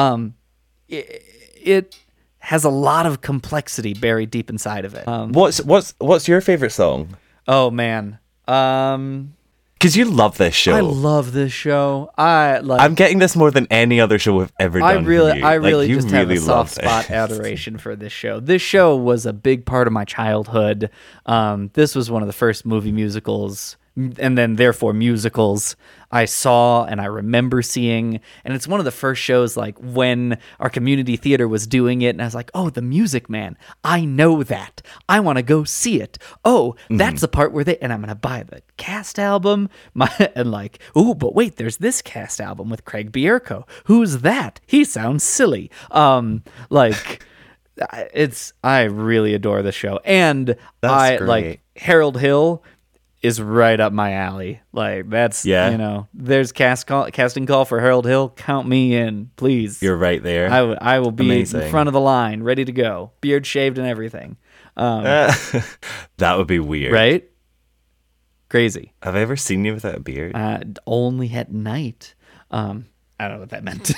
it has a lot of complexity buried deep inside of it. What's your favorite song? Oh man. Because you love this show. I love this show. I'm getting this more than any other show we've ever done. I really just have a soft spot adoration for this show. This show was a big part of my childhood. This was one of the first movie musicals, and then therefore musicals, I saw and I remember seeing. And it's one of the first shows like when our community theater was doing it, and I was like, oh, The Music Man, I know that, I want to go see it. Oh, that's the part where and I'm gonna buy the cast album, and like, oh, but wait, there's this cast album with Craig Bierko. Who's that? He sounds silly. Like, I really adore the show. And that's great. Like Harold Hill is right up my alley. Like, that's, you know, there's casting call for Harold Hill. Count me in, please. You're right there. I will be in front of the line, ready to go. Beard shaved and everything. That would be weird. Right? Crazy. Have I ever seen you without a beard? Only at night. I don't know what that meant.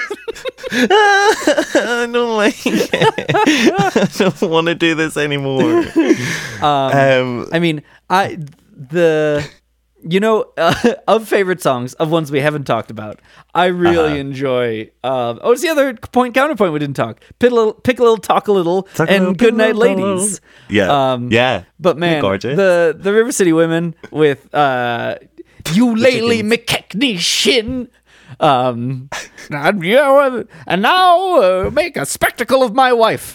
I don't like it. I don't want to do this anymore. I mean, of favorite songs, of ones we haven't talked about, I really enjoy. It's the other counterpoint we didn't talk. Pick a little, talk a little, and Good Night Ladies. Yeah. But man, gorgeous. the River City Women with Eulalie McKechnie Shin. And now make a spectacle of my wife.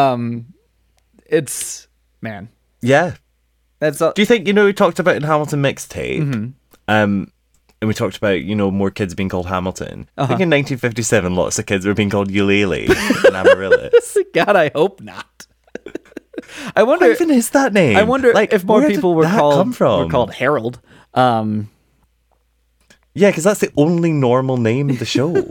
It's, man. Yeah. That's all. Do you think, we talked about in Hamilton Mixtape, and we talked about, more kids being called Hamilton. I think in 1957, lots of kids were being called Eulalie and Amaryllis. God, I hope not. I wonder. What even is that name? I wonder if more people were called Harold. Yeah, because that's the only normal name in the show.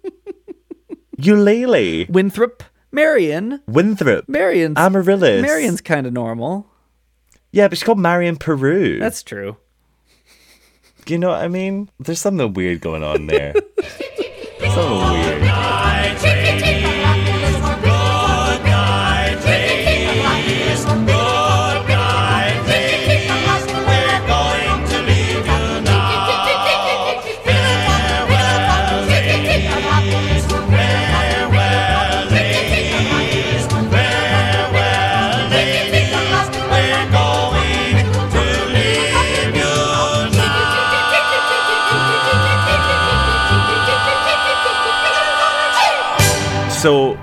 Eulalie. Winthrop. Marion. Marion's Amaryllis. Marion's kind of normal. Yeah, but she's called Marion Peru. That's true. You know what I mean? There's something weird going on there. Something weird. So,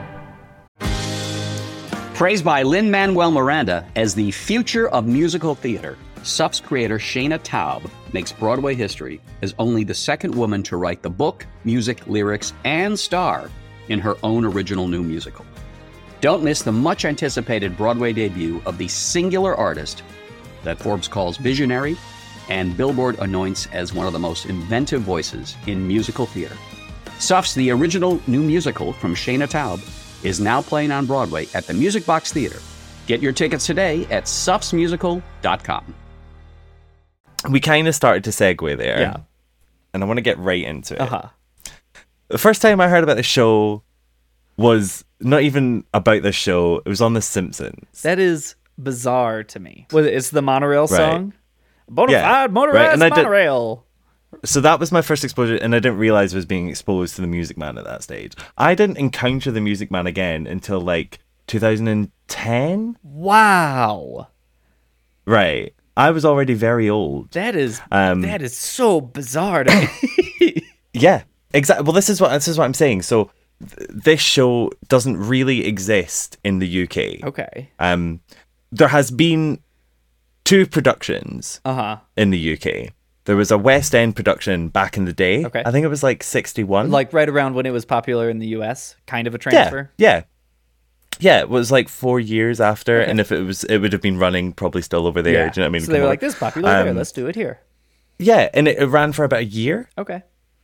praised by Lin-Manuel Miranda as the future of musical theater, Suff's creator Shayna Taub makes Broadway history as only the second woman to write the book, music, lyrics, and star in her own original new musical. Don't miss the much-anticipated Broadway debut of the singular artist that Forbes calls visionary and Billboard anoints as one of the most inventive voices in musical theater. Suff's The Original New Musical from Shayna Taub is now playing on Broadway at the Music Box Theater. Get your tickets today at suffsmusical.com. We kind of started to segue there. Yeah. And I want to get right into it. The first time I heard about the show was not even about the show. It was on The Simpsons. That is bizarre to me. It's the monorail song? Bonafide motorized monorail. So that was my first exposure, and I didn't realize I was being exposed to The Music Man at that stage. I didn't encounter The Music Man again until like 2010. Wow. Right. I was already very old. That is so bizarre to me. Yeah, exactly. Well, this is what I'm saying. So this show doesn't really exist in the UK. Okay. There has been 2 productions in the UK. There was a West End production back in the day. Okay. I think it was like 61. Like right around when it was popular in the US, kind of a transfer. Yeah. It was like 4 years after, and if it would have been running probably still over there. Yeah. Do you know what I mean? So they were like, this is popular there, let's do it here. Yeah, and it ran for about a year. Okay.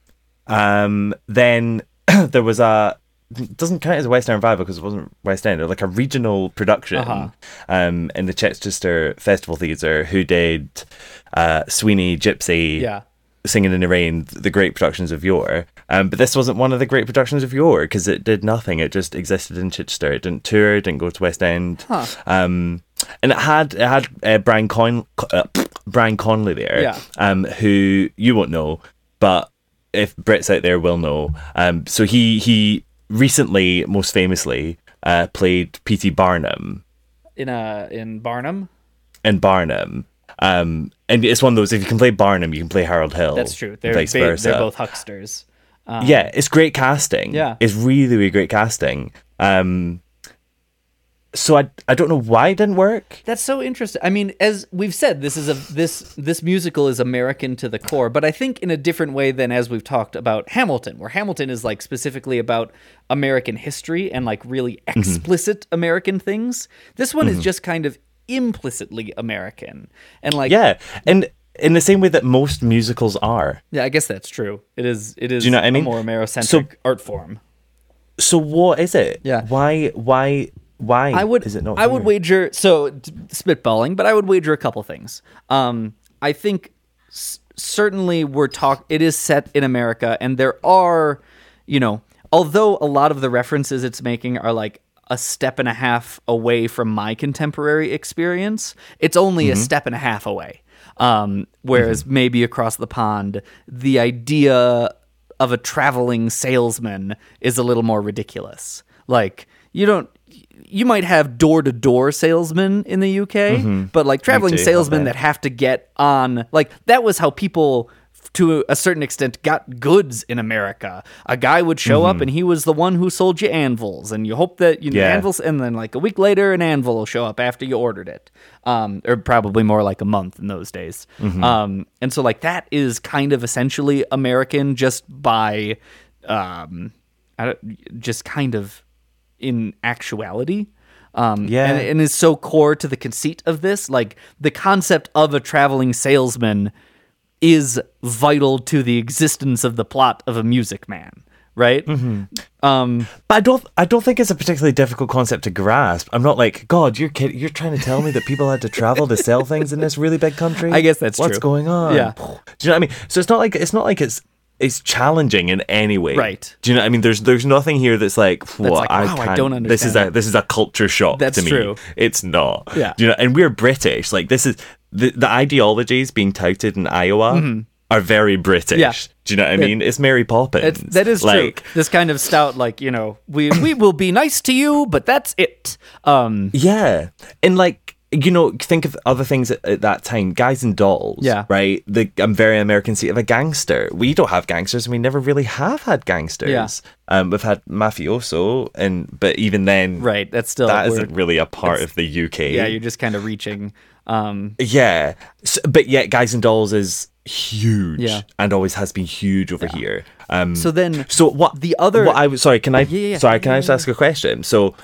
Then there was it doesn't count as a West End revival because it wasn't West End, like a regional production in the Chichester Festival Theatre, who did Sweeney, Gypsy, Singing in the Rain, the great productions of yore. But this wasn't one of the great productions of yore because it did nothing. It just existed in Chichester. It didn't tour, didn't go to West End. And it had Brian Conley there, who you won't know, but if Brits out there will know. So he recently, most famously, played P.T. Barnum in Barnum. In Barnum, and it's one of those. If you can play Barnum, you can play Harold Hill. That's true. They're both hucksters. Yeah, it's great casting. Yeah, it's really, really great casting. So I don't know why it didn't work. That's so interesting. I mean, as we've said, this musical is American to the core, but I think in a different way than as we've talked about Hamilton, where Hamilton is like specifically about American history and like really explicit American things. This one is just kind of implicitly American and like and in the same way that most musicals are. Yeah, I guess that's true. It is. Do you know what I mean? A more Amerocentric art form. So what is it? Yeah. Why is it not? I would wager, so spitballing, but I would wager a couple things. I think certainly it is set in America, and there are, although a lot of the references it's making are like a step and a half away from my contemporary experience, it's only a step and a half away. Whereas maybe across the pond, the idea of a traveling salesman is a little more ridiculous. Like, you might have door-to-door salesmen in the UK, but like traveling salesmen that have to get on, like that was how people to a certain extent got goods in America. A guy would show up and he was the one who sold you anvils, and you hope that anvils, and then like a week later an anvil will show up after you ordered it, or probably more like a month in those days. And so like that is kind of essentially American just by just kind of in actuality. And is so core to the conceit of this. Like the concept of a traveling salesman is vital to the existence of the plot of A Music Man, right? But I don't think it's a particularly difficult concept to grasp. I'm not like, God, you're trying to tell me that people had to travel to sell things in this really big country? I guess that's true. What's going on? Yeah. Do you know what I mean? So it's not like it's challenging in any way, right? Do you know what I mean? There's nothing here that's like, what, I don't understand. This is a culture shock that's to me. True. It's not. Yeah. Do you know? And we're British. Like this is the ideologies being touted in Iowa are very British. Yeah. Do you know what I mean? It's Mary Poppins. That is like, true. This kind of stout, like, we will be nice to you, but that's it. Yeah. And like, think of other things at that time. Guys and Dolls. Yeah. Right? The very American seat of a gangster. We don't have gangsters, and we never really have had gangsters. Yeah. We've had mafioso, but even then, right? That isn't really a part of the UK. Yeah, you're just kind of reaching. Yeah. But yet, Guys and Dolls is huge, and always has been huge over here. So what the other? Can I just ask a question? So,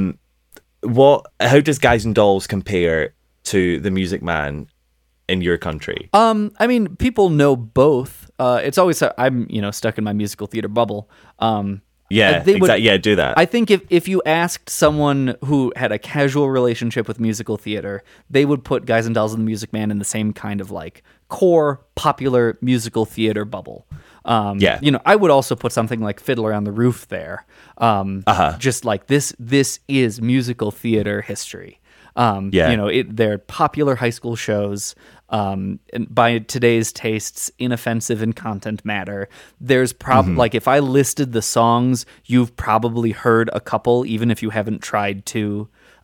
how does Guys and Dolls compare to The Music Man in your country? I mean, people know both. It's always I'm stuck in my musical theater bubble. Yeah, exactly. Yeah, do that. I think if you asked someone who had a casual relationship with musical theater, they would put Guys and Dolls and The Music Man in the same kind of like core popular musical theater bubble. I would also put something like Fiddler on the Roof there. Just like this is musical theater history. They're popular high school shows. And by today's tastes, inoffensive in content matter. There's probably like if I listed the songs, you've probably heard a couple, even if you haven't tried to.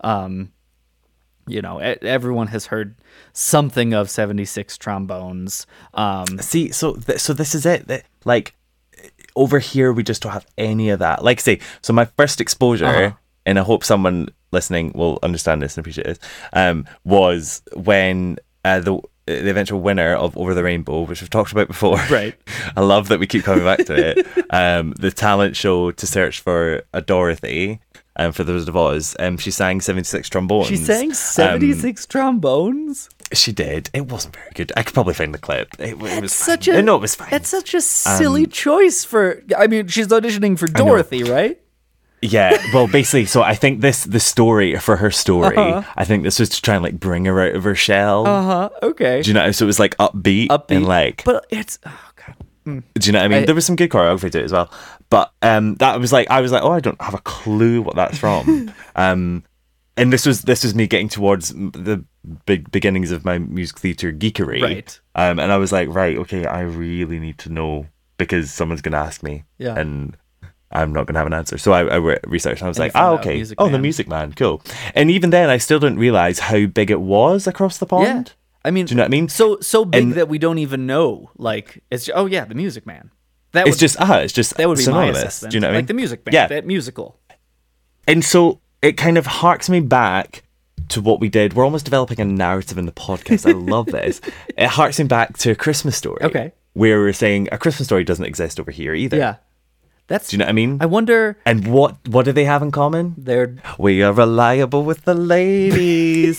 Everyone has heard something of 76 Trombones. See, so this is it. Like over here, we just don't have any of that. Like say, so my first exposure, and I hope someone listening will understand this and appreciate this, was when the eventual winner of Over the Rainbow, which we've talked about before. Right. I love that we keep coming back to it. The talent show to search for a Dorothy. For the Wizard of Oz, she sang 76 Trombones. She sang 76 trombones? She did. It wasn't very good. I could probably find the clip. It was such fine. No, it was fine. That's such a silly choice for. I mean, she's auditioning for Dorothy, right? Yeah. Well, basically, so I think the story for her story, I think this was to try and like bring her out of her shell. Okay. Do you know? So it was like upbeat and like. But it's. Oh God. Do you know what I mean? There was some good choreography to it as well. But that was like, I was like, oh, I don't have a clue what that's from. And this was me getting towards the big beginnings of my music theatre geekery. Right. And I was like, right, okay, I really need to know because someone's going to ask me. Yeah. And I'm not going to have an answer. So I researched and I was like, okay. The Music Man, cool. And even then, I still didn't realise how big it was across the pond. Yeah. I mean, do you know what I mean? So big that we don't even know. Like, it's the Music Man. That would be synonymous. My assessment. Do you know what I mean? Like the Music Man, that musical. And so it kind of harks me back to what we did. We're almost developing a narrative in the podcast. I love this. It harks me back to A Christmas Story. Okay. Where we're saying A Christmas Story doesn't exist over here either. Yeah. Do you know what I mean? I wonder. And what do they have in common? We are reliable with the ladies.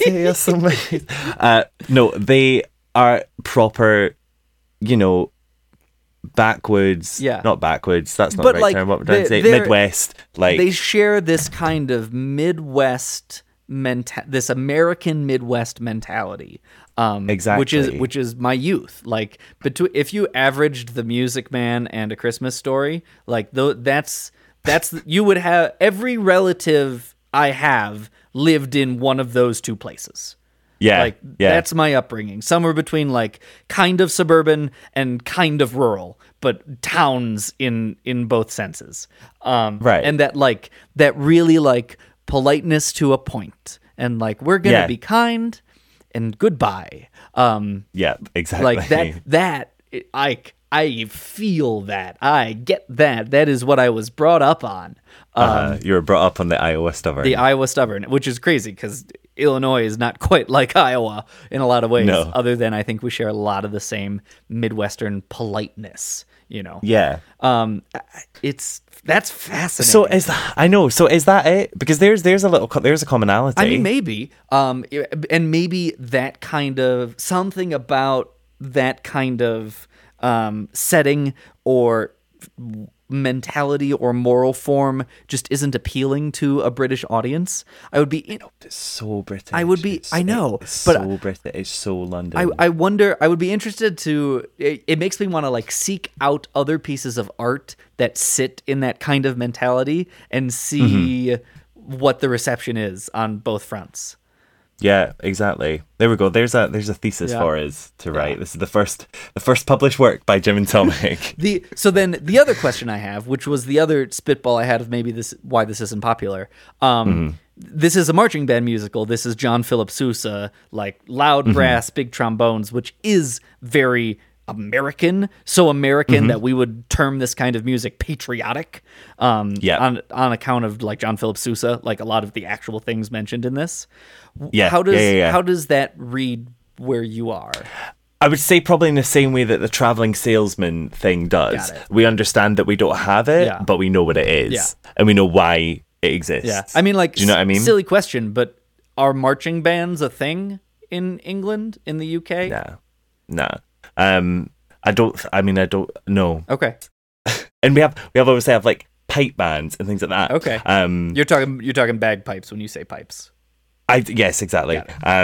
No, they are proper, backwoods. Yeah. Not backwoods. That's not the right term. What we're trying to say. Midwest. Like they share this kind of Midwest this American Midwest mentality. Exactly. Which is my youth. Like, if you averaged The Music Man and A Christmas Story, like that's you would have every relative I have lived in one of those two places. Yeah. That's my upbringing. Somewhere between like kind of suburban and kind of rural, but towns in both senses. Right. And that really like politeness to a point, and like we're gonna be kind and goodbye. Yeah, exactly. Like that I feel that. I get that. That is what I was brought up on. You were brought up on the Iowa Stubborn. The Iowa Stubborn, which is crazy because Illinois is not quite like Iowa in a lot of ways. No. Other than I think we share a lot of the same Midwestern politeness. Yeah. That's fascinating. So is that it? Because there's a commonality. I mean, maybe. And maybe that kind of something about that kind of setting or mentality or moral form just isn't appealing to a British audience. I would be it's so British. I would be I know, it's but so British. It's so London. I wonder. I would be interested to. It makes me want to like seek out other pieces of art that sit in that kind of mentality and see what the reception is on both fronts. Yeah, exactly. There we go. There's a thesis for us to write. This is the first published work by Jim and Tomek. So then the other question I have, which was the other spitball I had of maybe why this isn't popular. This is a marching band musical. This is John Philip Sousa, like loud brass, big trombones, which is very American. So American that we would term this kind of music patriotic. On account of like John Philip Sousa, like a lot of the actual things mentioned in this. Yeah. How does that read where you are? I would say probably in the same way that the traveling salesman thing does. We understand that we don't have it, but we know what it is, and we know why it exists. Yeah, I mean, like, do you know what I mean? Silly question, but are marching bands a thing in England, in the UK? No. I don't know. Okay. And we obviously have like pipe bands and things like that. Okay. You're talking bagpipes when you say pipes. Yes, exactly.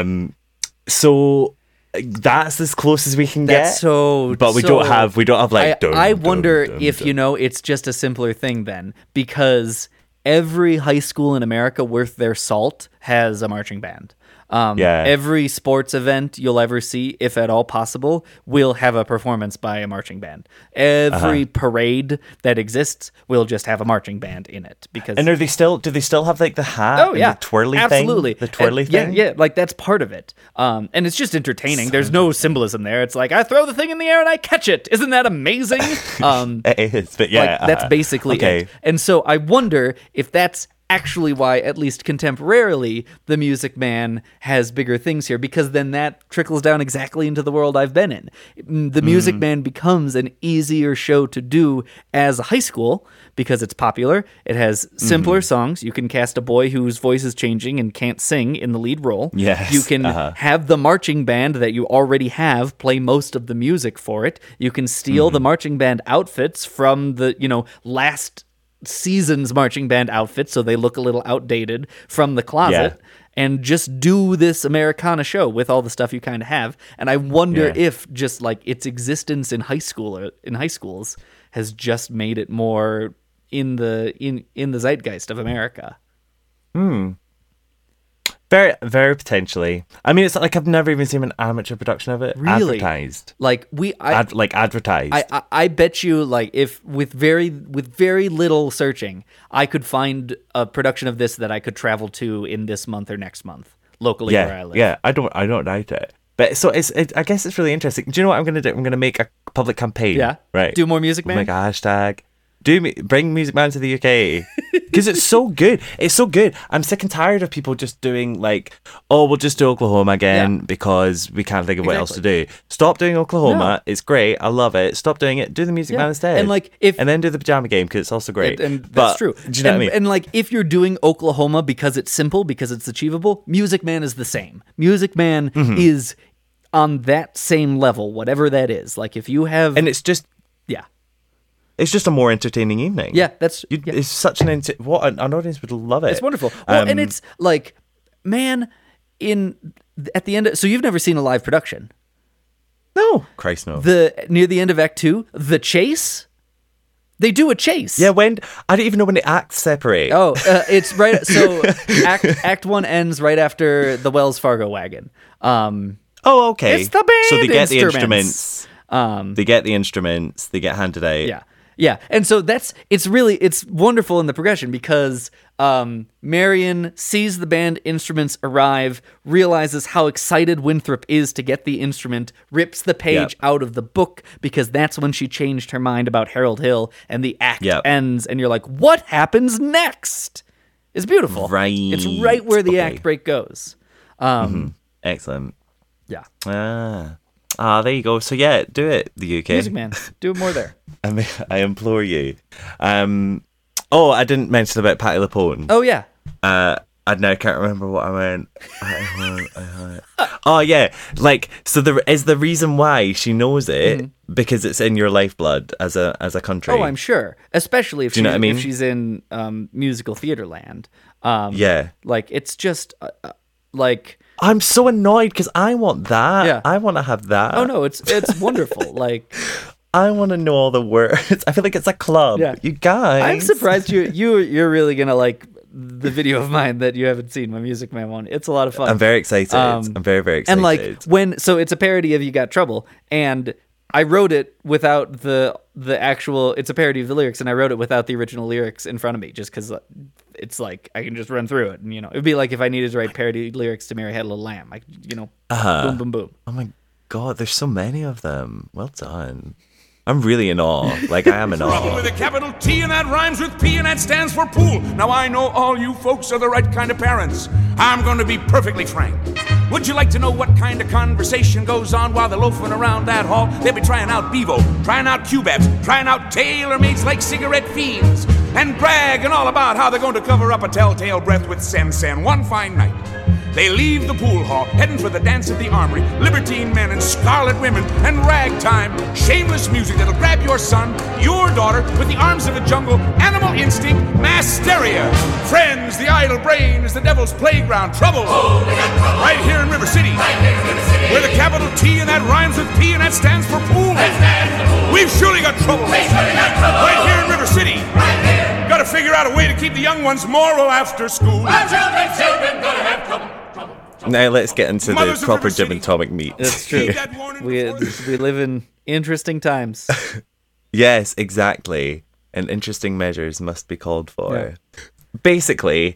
So that's as close as we can get. But we don't have like. I wonder if it's just a simpler thing then, because every high school in America worth their salt has a marching band. Every sports event you'll ever see, if at all possible, will have a performance by a marching band. Every parade that exists will just have a marching band in it. And do they still have like the hat and the twirly absolutely. thing? The twirly thing? Yeah, like that's part of it. And it's just entertaining. There's no symbolism there. It's like, I throw the thing in the air and I catch it. Isn't that amazing? It is, but that's basically it. And so I wonder if that's actually why, at least contemporarily, The Music Man has bigger things here, because then that trickles down exactly into the world I've been in. The Music Man becomes an easier show to do as a high school because it's popular. It has simpler songs. You can cast a boy whose voice is changing and can't sing in the lead role. Yes. You can have the marching band that you already have play most of the music for it. You can steal the marching band outfits from the, last season's marching band outfits, so they look a little outdated from the closet, and just do this Americana show with all the stuff you kind of have. And I wonder if just like its existence in high schools has just made it more in the zeitgeist of America. Very, very potentially. I mean, it's like I've never even seen an amateur production of it advertised. Like advertised. I bet you, like, if with very little searching, I could find a production of this that I could travel to in this month or next month locally where I live. Yeah, I don't doubt it. But so I guess it's really interesting. Do you know what I'm going to do? I'm going to make a public campaign. Yeah, right. Do more Music Man. Make a hashtag. Bring Music Man to the UK, because it's so good. It's so good. I'm sick and tired of people just doing like, oh, we'll just do Oklahoma again because we can't think of what else to do. Stop doing Oklahoma. No. It's great. I love it. Stop doing it. Do the Music Man instead. And then do the Pajama Game, because it's also great. And that's true. Do you know what I mean? And like, if you're doing Oklahoma because it's simple, because it's achievable, Music Man is the same. Music Man is on that same level, whatever that is. Like, if you have, and it's just it's just a more entertaining evening. Yeah, it's such an what an audience would love it. It's wonderful. Well, and it's like, man, at the end. So you've never seen a live production? No, Christ no. Near the end of Act 2, the chase. They do a chase. Yeah, I don't even know when the acts separate. Oh, it's right. So Act 1 ends right after the Wells Fargo wagon. Oh, okay. It's the band. So they get instruments. the instruments. They get the instruments. They get handed out. Yeah. Yeah, and so it's wonderful in the progression, because Marion sees the band instruments arrive, realizes how excited Winthrop is to get the instrument, rips the page out of the book, because that's when she changed her mind about Harold Hill, and the act ends, and you're like, what happens next? It's beautiful. Right. It's right where the act break goes. Excellent. Yeah. There you go. So yeah, do it, the UK. Music Man, do more there. I implore you. I didn't mention about Patti LuPone. Oh yeah. I now can't remember what I meant. Oh yeah, like, so is the reason why she knows it because it's in your lifeblood as a country. Oh, I'm sure, especially if if she's in musical theater land. Like, it's just like. I'm so annoyed because I want that. Yeah. I want to have that. Oh no, it's wonderful. Like, I want to know all the words. I feel like it's a club. Yeah. You guys. I'm surprised you're really gonna like the video of mine that you haven't seen, my Music Man one. It's a lot of fun. I'm very excited. I'm very, very excited. And like so it's a parody of You Got Trouble, and I wrote it without the actual. It's a parody of the lyrics, and I wrote it without the original lyrics in front of me, just because it's like I can just run through it, and it'd be like if I needed to write parody lyrics to "Mary Had a Little Lamb," like boom, boom, boom. Oh my God, there's so many of them. Well done. I'm really in awe. Like, I am in awe. Trouble with a capital T, and that rhymes with P, and that stands for pool. Now I know all you folks are the right kind of parents. I'm going to be perfectly frank. Would you like to know what kind of conversation goes on while they're loafing around that hall? They'll be trying out Bevo, trying out Q-Babs, trying out tailor-mades like cigarette fiends, and bragging all about how they're going to cover up a telltale breath with Sen one fine night. They leave the pool hall, heading for the dance at the Armory, libertine men and scarlet women, and ragtime, shameless music that'll grab your son, your daughter, with the arms of a jungle, animal instinct, mass hysteria. Friends, the idle brain is the devil's playground. Trouble, right here in River City, where the capital T and that rhymes with P and that stands for pool. We've surely got trouble, right here in River City. Got to figure out a way to keep the young ones moral after school. Our children gonna have trouble. Now let's get into the proper Jim and Tomic meat. It's true. we live in interesting times. Yes, exactly. And interesting measures must be called for. Yeah. Basically,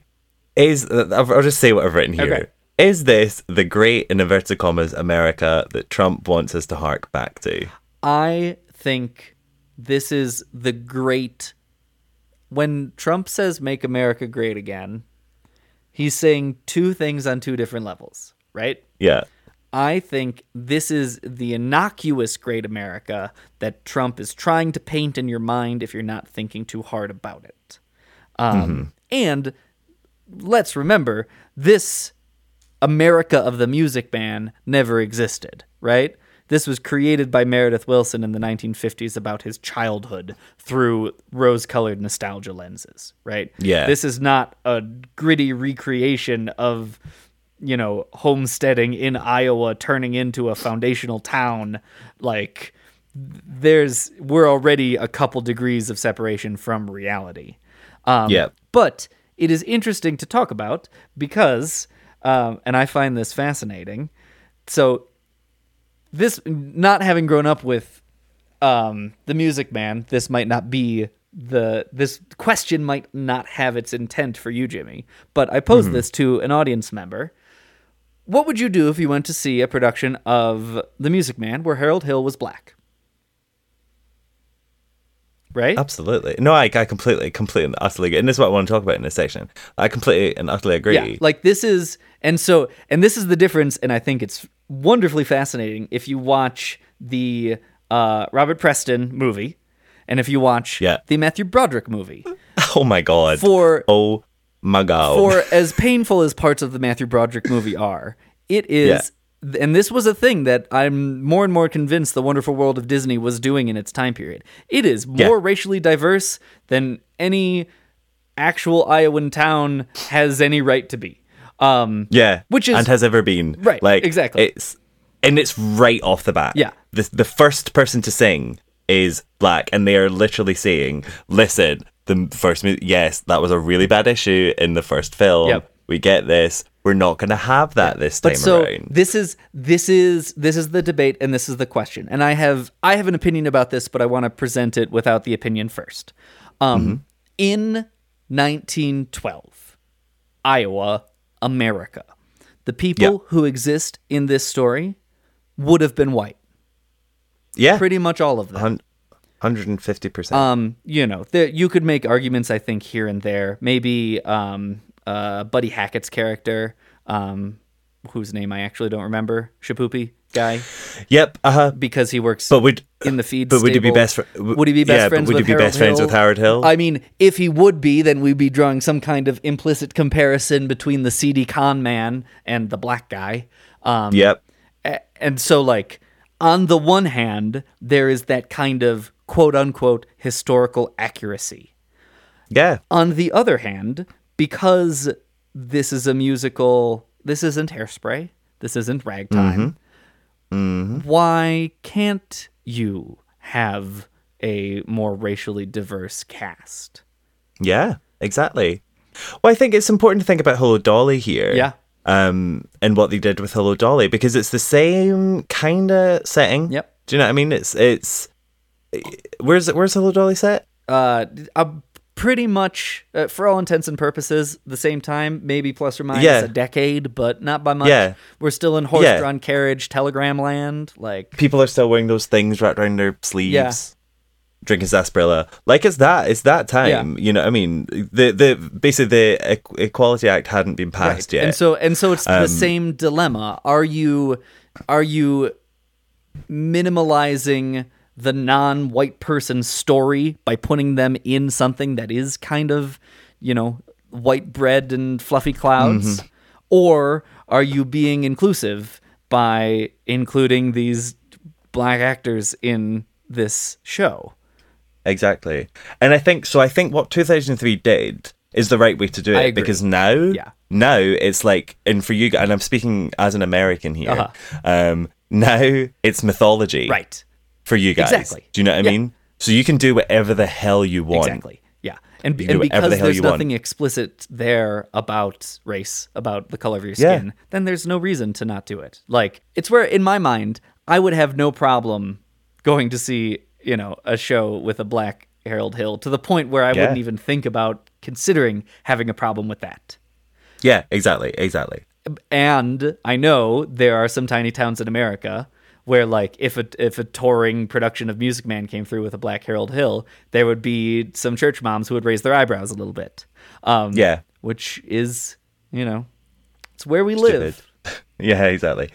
I'll just say what I've written here. Okay. Is this the great, in inverted commas, America that Trump wants us to hark back to? I think this is the great when Trump says "Make America Great Again," he's saying two things on two different levels, right? Yeah. I think this is the innocuous great America that Trump is trying to paint in your mind if you're not thinking too hard about it. And let's remember, this America of the Music Man never existed, right? This was created by Meredith Willson in the 1950s about his childhood through rose-colored nostalgia lenses, right? Yeah. This is not a gritty recreation of, homesteading in Iowa turning into a foundational town. Like, we're already a couple degrees of separation from reality. But it is interesting to talk about because, and I find this fascinating. So, this, not having grown up with The Music Man, this might not be this question might not have its intent for you, Jimmy. But I posed this to an audience member. What would you do if you went to see a production of The Music Man where Harold Hill was black? Right? Absolutely. No, I completely and utterly agree. And this is what I want to talk about in this section. I completely and utterly agree. Yeah, like this is, and this is the difference, and I think it's wonderfully fascinating if you watch the Robert Preston movie, and if you watch the Matthew Broderick movie. Oh my God. My God. For as painful as parts of the Matthew Broderick movie are, it is, and this was a thing that I'm more and more convinced The Wonderful World of Disney was doing in its time period. It is more racially diverse than any actual Iowan town has any right to be. Which is, and has ever been. Right, like, exactly. It's right off the bat. Yeah. The first person to sing is black, and they are literally saying, listen, the first yes, that was a really bad issue in the first film. Yep. We get this. We're not going to have that this time around. This is the debate, and this is the question. And I have an opinion about this, but I want to present it without the opinion first. In 1912, Iowa, America, the people who exist in this story would have been white. Yeah, pretty much all of them. 150%. You could make arguments, I think, here and there. Maybe Buddy Hackett's character, whose name I actually don't remember, Shapoopy guy. Yep. Because he works in the feed but stable. Would he be best friends with Harold Hill? I mean, if he would be, then we'd be drawing some kind of implicit comparison between the seedy con man and the black guy. And so, like, on the one hand, there is that kind of quote-unquote historical accuracy. Yeah. On the other hand, because this is a musical, this isn't Hairspray, this isn't Ragtime, why can't you have a more racially diverse cast? Yeah, exactly. Well, I think it's important to think about Hello Dolly here. Yeah. And what they did with Hello Dolly, because it's the same kind of setting. Yep. Do you know what I mean? It's where's Hello Dolly set? Pretty much, for all intents and purposes, the same time, maybe plus or minus a decade, but not by much. Yeah. We're still in horse-drawn carriage, telegram land. Like, people are still wearing those things wrapped around their sleeves. Yeah. Drinking sarsaparilla, like it's that time. You know what I mean? Basically the Equality Act hadn't been passed yet, and so it's the same dilemma. Are you minimalizing the non-white person's story by putting them in something that is kind of, white bread and fluffy clouds, or are you being inclusive by including these black actors in this show? Exactly. And I think what 2003 did is the right way to do it, because now it's like, and for you, and I'm speaking as an American here, now it's mythology. Right. For you guys. Exactly. Do you know what I mean? So you can do whatever the hell you want. Exactly. Yeah. And because there's nothing explicit there about race, about the color of your skin, then there's no reason to not do it. Like, it's where, in my mind, I would have no problem going to see a show with a black Harold Hill, to the point where I wouldn't even think about considering having a problem with that. Yeah, exactly. And I know there are some tiny towns in America where like if a touring production of Music Man came through with a Black Harold Hill, there would be some church moms who would raise their eyebrows a little bit. Which is, it's where we live. Yeah, exactly.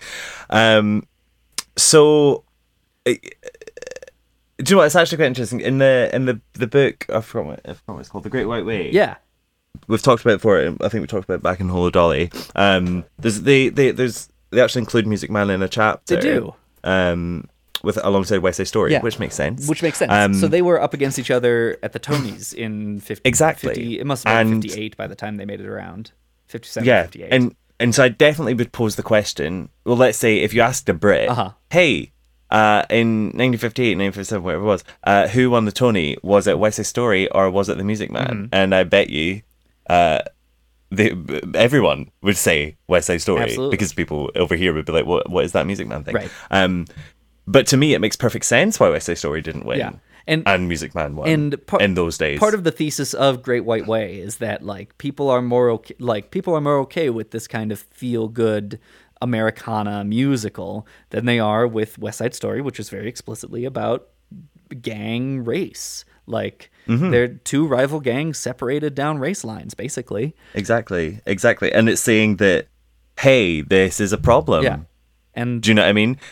So, do you know what? It's actually quite interesting. In the book, I forgot what it's called, The Great White Way. Yeah. We've talked about it before. I think we talked about it back in Holo Dolly. They actually include Music Man in a chapter. They do. Alongside West Side Story, which makes sense. So they were up against each other at the Tonys in 50. Exactly. 50, it must have been 58 by the time they made it around. 57, 58. And so I definitely would pose the question. Well, let's say if you asked a Brit, hey, in 1958, 1957, whatever it was, who won the Tony? Was it West Side Story or was it The Music Man? Mm-hmm. And I bet you, everyone would say West Side Story. Absolutely. Because people over here would be like, what is that Music Man thing? Right. But to me, it makes perfect sense why West Side Story didn't win. Yeah. And Music Man won in those days. Part of the thesis of Great White Way is that like people are more okay with this kind of feel good Americana musical than they are with West Side Story, which is very explicitly about gang race. Like they're two rival gangs separated down race lines, basically. Exactly. And it's saying that, hey, this is a problem. Yeah. And do you know what I mean?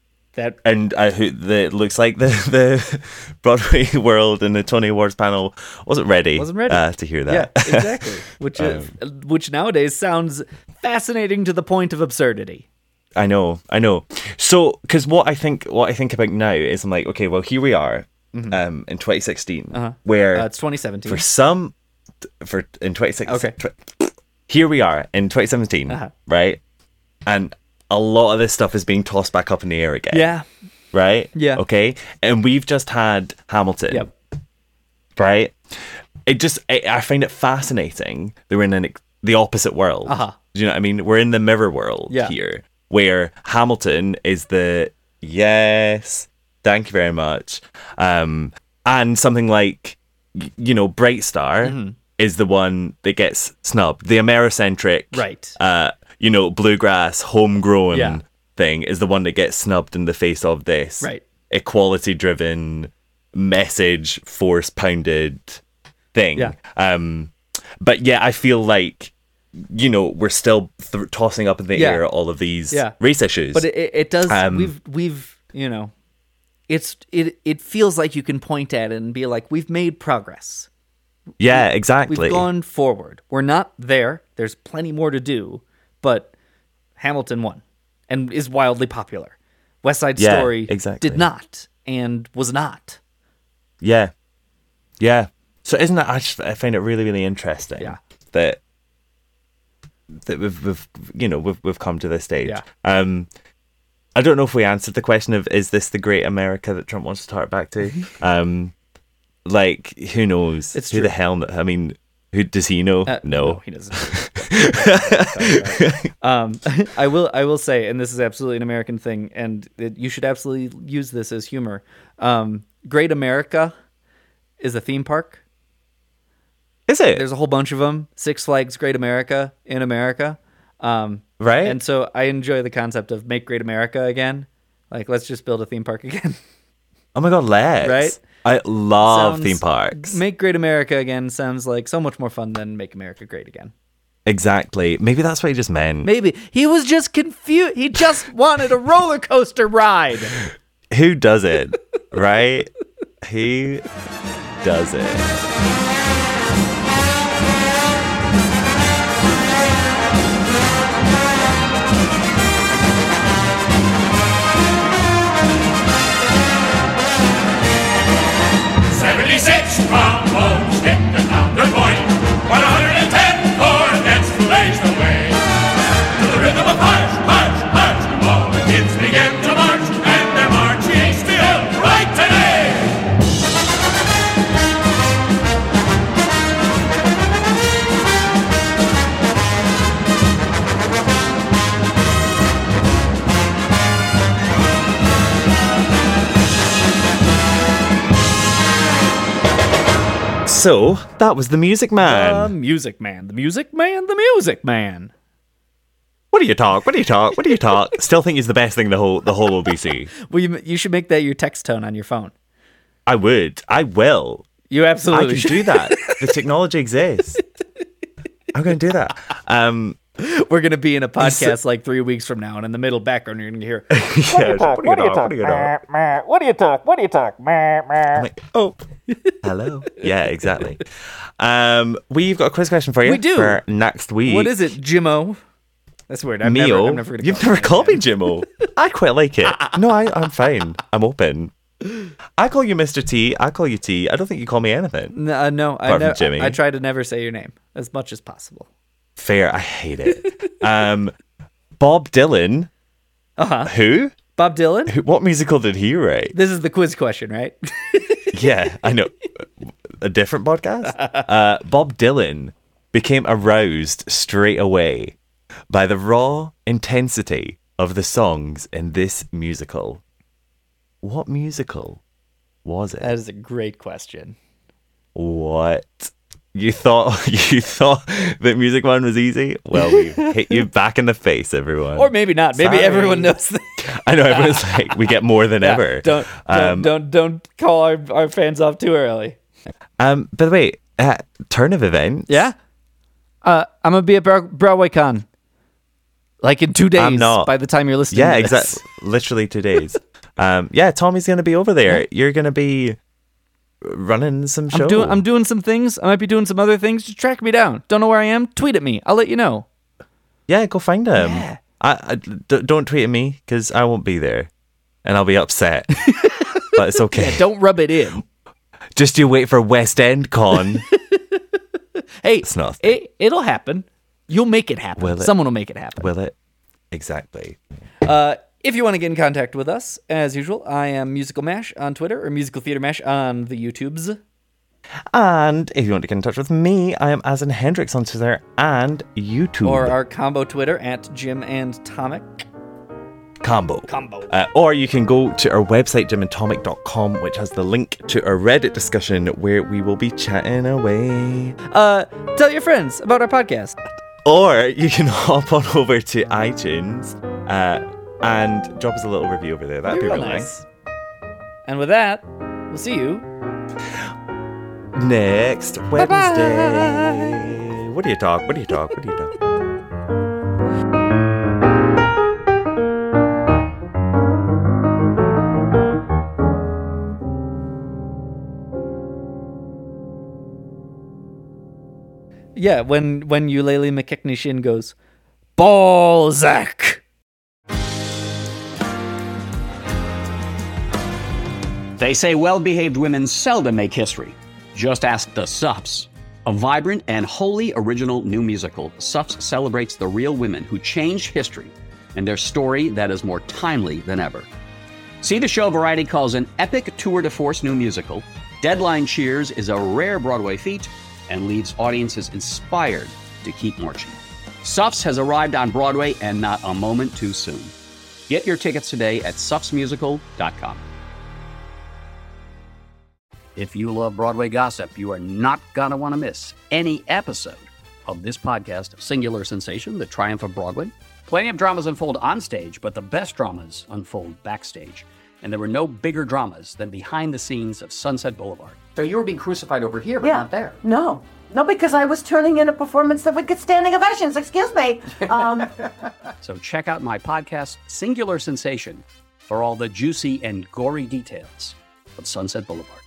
It looks like the Broadway world and the Tony Awards panel wasn't ready to hear that. Yeah, exactly. Which nowadays sounds fascinating to the point of absurdity. I know. So, because what I think about now is I'm like, okay, well, here we are in 2016, where it's 2017. In 2016. Okay. Here we are in 2017, right? And a lot of this stuff is being tossed back up in the air again. Yeah. Right? Yeah. Okay. And we've just had Hamilton. Yep. Right? I find it fascinating that we're in the opposite world. Do you know what I mean? We're in the mirror world here, where Hamilton is the yes, thank you very much. And something like, Bright Star is the one that gets snubbed. The Americentric. Right. Bluegrass, homegrown thing is the one that gets snubbed in the face of this equality-driven, message, force-pounded thing. Yeah. But yeah, I feel like, we're still tossing up in the air all of these race issues. But it does, we've it feels like you can point at it and be like, we've made progress. Yeah, exactly. We've gone forward. We're not there. There's plenty more to do. But Hamilton won and is wildly popular. West Side Story did not and was not. Yeah. Yeah. So isn't that, I find it really, really interesting that we've come to this stage. Yeah. I don't know if we answered the question of, is this the great America that Trump wants to start back to? Who knows? It's who true. the hell, I mean, who does he know? No, he doesn't. I will say, and this is absolutely an American thing, and you should absolutely use this as humor. Great America is a theme park. Is it? There's a whole bunch of them. Six Flags Great America in America. Right. And so I enjoy the concept of make Great America again. Like, let's just build a theme park again. Oh my God, let's. Right? I love theme parks. Make Great America again sounds like so much more fun than Make America Great Again. Exactly. Maybe that's what he just meant. Maybe. He was just confused. He just wanted a roller coaster ride. Who does it? Right? Who does it? Trombones hit the counterpoint, 110 cornets blaze the way. To the rhythm of march, march, march, all the kids begin to march, and they're marching still right today. So, that was The Music Man. The Music Man. The Music Man. The Music Man. What do you talk? What do you talk? What do you talk? Still think he's the best thing in the whole OBC. Well, you should make that your text tone on your phone. I would. I will. You absolutely should. I can do that. The technology exists. I'm going to do that. We're going to be in a podcast like 3 weeks from now, and in the middle background, you're going to hear, what do you talk? I'm like, oh, hello. Yeah, exactly. We've got a quiz question for you. We do. For next week. What is it, Jimmo? That's weird. I'm never going to You've never called me Jimmo. I quite like it. No, I'm fine. I'm open. I call you Mr. T. I call you T. I don't think you call me anything. No, apart from Jimmy. I try to never say your name as much as possible. Fair. I hate it. Bob Dylan. Who? Bob Dylan? What musical did he write? This is the quiz question, right? Yeah, I know. A different podcast? Bob Dylan became aroused straight away by the raw intensity of the songs in this musical. What musical was it? That is a great question. What? You thought that Music Man was easy? Well, we hit you back in the face, everyone. Or maybe not. Maybe everyone knows that. I know, everyone's like, we get more than ever. Don't call our fans off too early. By the way, turn of events. Yeah? I'm going to be at Broadway Con. Like in 2 days. I'm not. By the time you're listening to this. Exactly. Literally 2 days. Tommy's going to be over there. Yeah. You're going to be running some shows. I'm doing some things. I might be doing some other things. Just track me down. Don't know where I am? Tweet at me. I'll let you know. Yeah, go find him. Yeah. Don't tweet at me because I won't be there. And I'll be upset. But it's okay. Yeah, don't rub it in. Just you wait for West End Con. Hey, it's not it'll happen. You'll make it happen. Will it? Someone will make it happen. Will it? Exactly. If you want to get in contact with us, as usual, I am Musical Mash on Twitter or Musical Theater Mash on the YouTubes. And if you want to get in touch with me, I am Asin Hendricks on Twitter and YouTube. Or our combo Twitter at Jim and Tomic. Combo. Or you can go to our website, jimandtomic.com, which has the link to our Reddit discussion where we will be chatting away. Tell your friends about our podcast. Or you can hop on over to iTunes and drop us a little review over there. That'd be real nice. And with that, we'll see you next Wednesday. Bye-bye. What do you talk? Yeah, when Eulalie McKechnie goes, Balzac! They say well-behaved women seldom make history. Just ask the Suffs. A vibrant and wholly original new musical, Suffs celebrates the real women who changed history and their story that is more timely than ever. See the show Variety calls an epic tour de force new musical. Deadline cheers is a rare Broadway feat and leaves audiences inspired to keep marching. Suffs has arrived on Broadway and not a moment too soon. Get your tickets today at suffsmusical.com. If you love Broadway gossip, you are not going to want to miss any episode of this podcast, Singular Sensation, The Triumph of Broadway. Plenty of dramas unfold on stage, but the best dramas unfold backstage. And there were no bigger dramas than behind the scenes of Sunset Boulevard. So you were being crucified over here, but not there. No, because I was turning in a performance that would get standing ovations. Excuse me. So check out my podcast, Singular Sensation, for all the juicy and gory details of Sunset Boulevard.